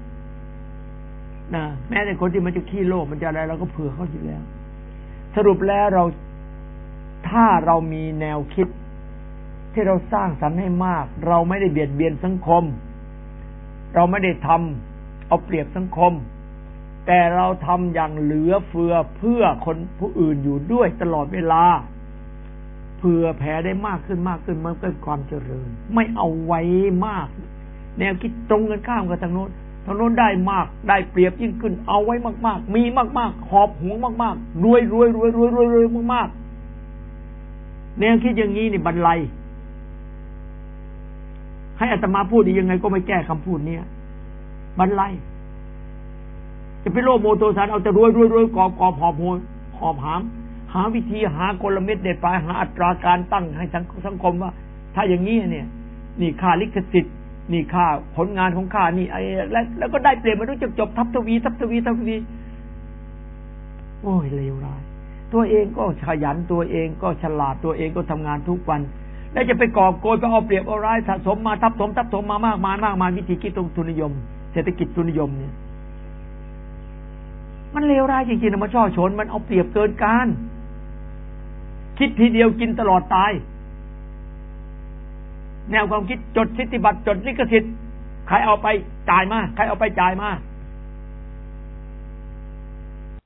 นะแม้แต่คนที่มันจะขี้โลภมันจะอะไรเราก็เผื่อเขาอยู่แล้วสรุปแล้วถ้าเรามีแนวคิดที่เราสร้างสรรค์ให้มากเราไม่ได้เบียดเบียนสังคมเราไม่ได้ทำเอาเปรียบสังคมแต่เราทำอย่างเหลือเฟือเพื่อคนผู้อื่นอยู่ด้วยตลอดเวลาเผื่อแผ่ได้มากขึ้นมันเกิดความเจริญไม่เอาไว้มากแนวคิดตรงกันข้ามกับทางโน้นได้มากได้เปรียบยิ่งขึ้นเอาไว้มากๆมีมากๆหอบหวงมากๆรวยมากๆแนวคิดอย่างนี้นี่บรรลัยให้อาตมาพูดดียังไงก็ไม่แก้คำพูดนี้บรรลัยจะไปโลภโมโทสารเอาแต่รวยกอบหอบหาวิธีหากลเม็ดเด็ดปลายหาอัตราการตั้งให้สังคมว่าถ้าอย่างนี้เนี่ยนี่ค่าลิขสิทธิ์นี่ค่าผลงานของข้านี่ไอ้แล้วก็ได้เปรียบมันต้องจบทับทวีโอ้ยเลวร้ายตัวเองก็ขยันตัวเองก็ฉลาดตัวเองก็ทำงานทุกวันแล้วจะไปกอบโกยไปเอาเปรียบเอาร้ายสะสมมาทับถมมามากมายวิธีคิดตรงทุนนิยมเศรษฐกิจทุนนิยมเนี่ยมันเลวร้ายจริงๆนะมันช่อชนมันเอาเปรียบเกินการคิดทีเดียวกินตลอดตายแนวความคิดจดสิทธิบัตรจดลิขสิทธิ์ใครเอาไปจ่ายมา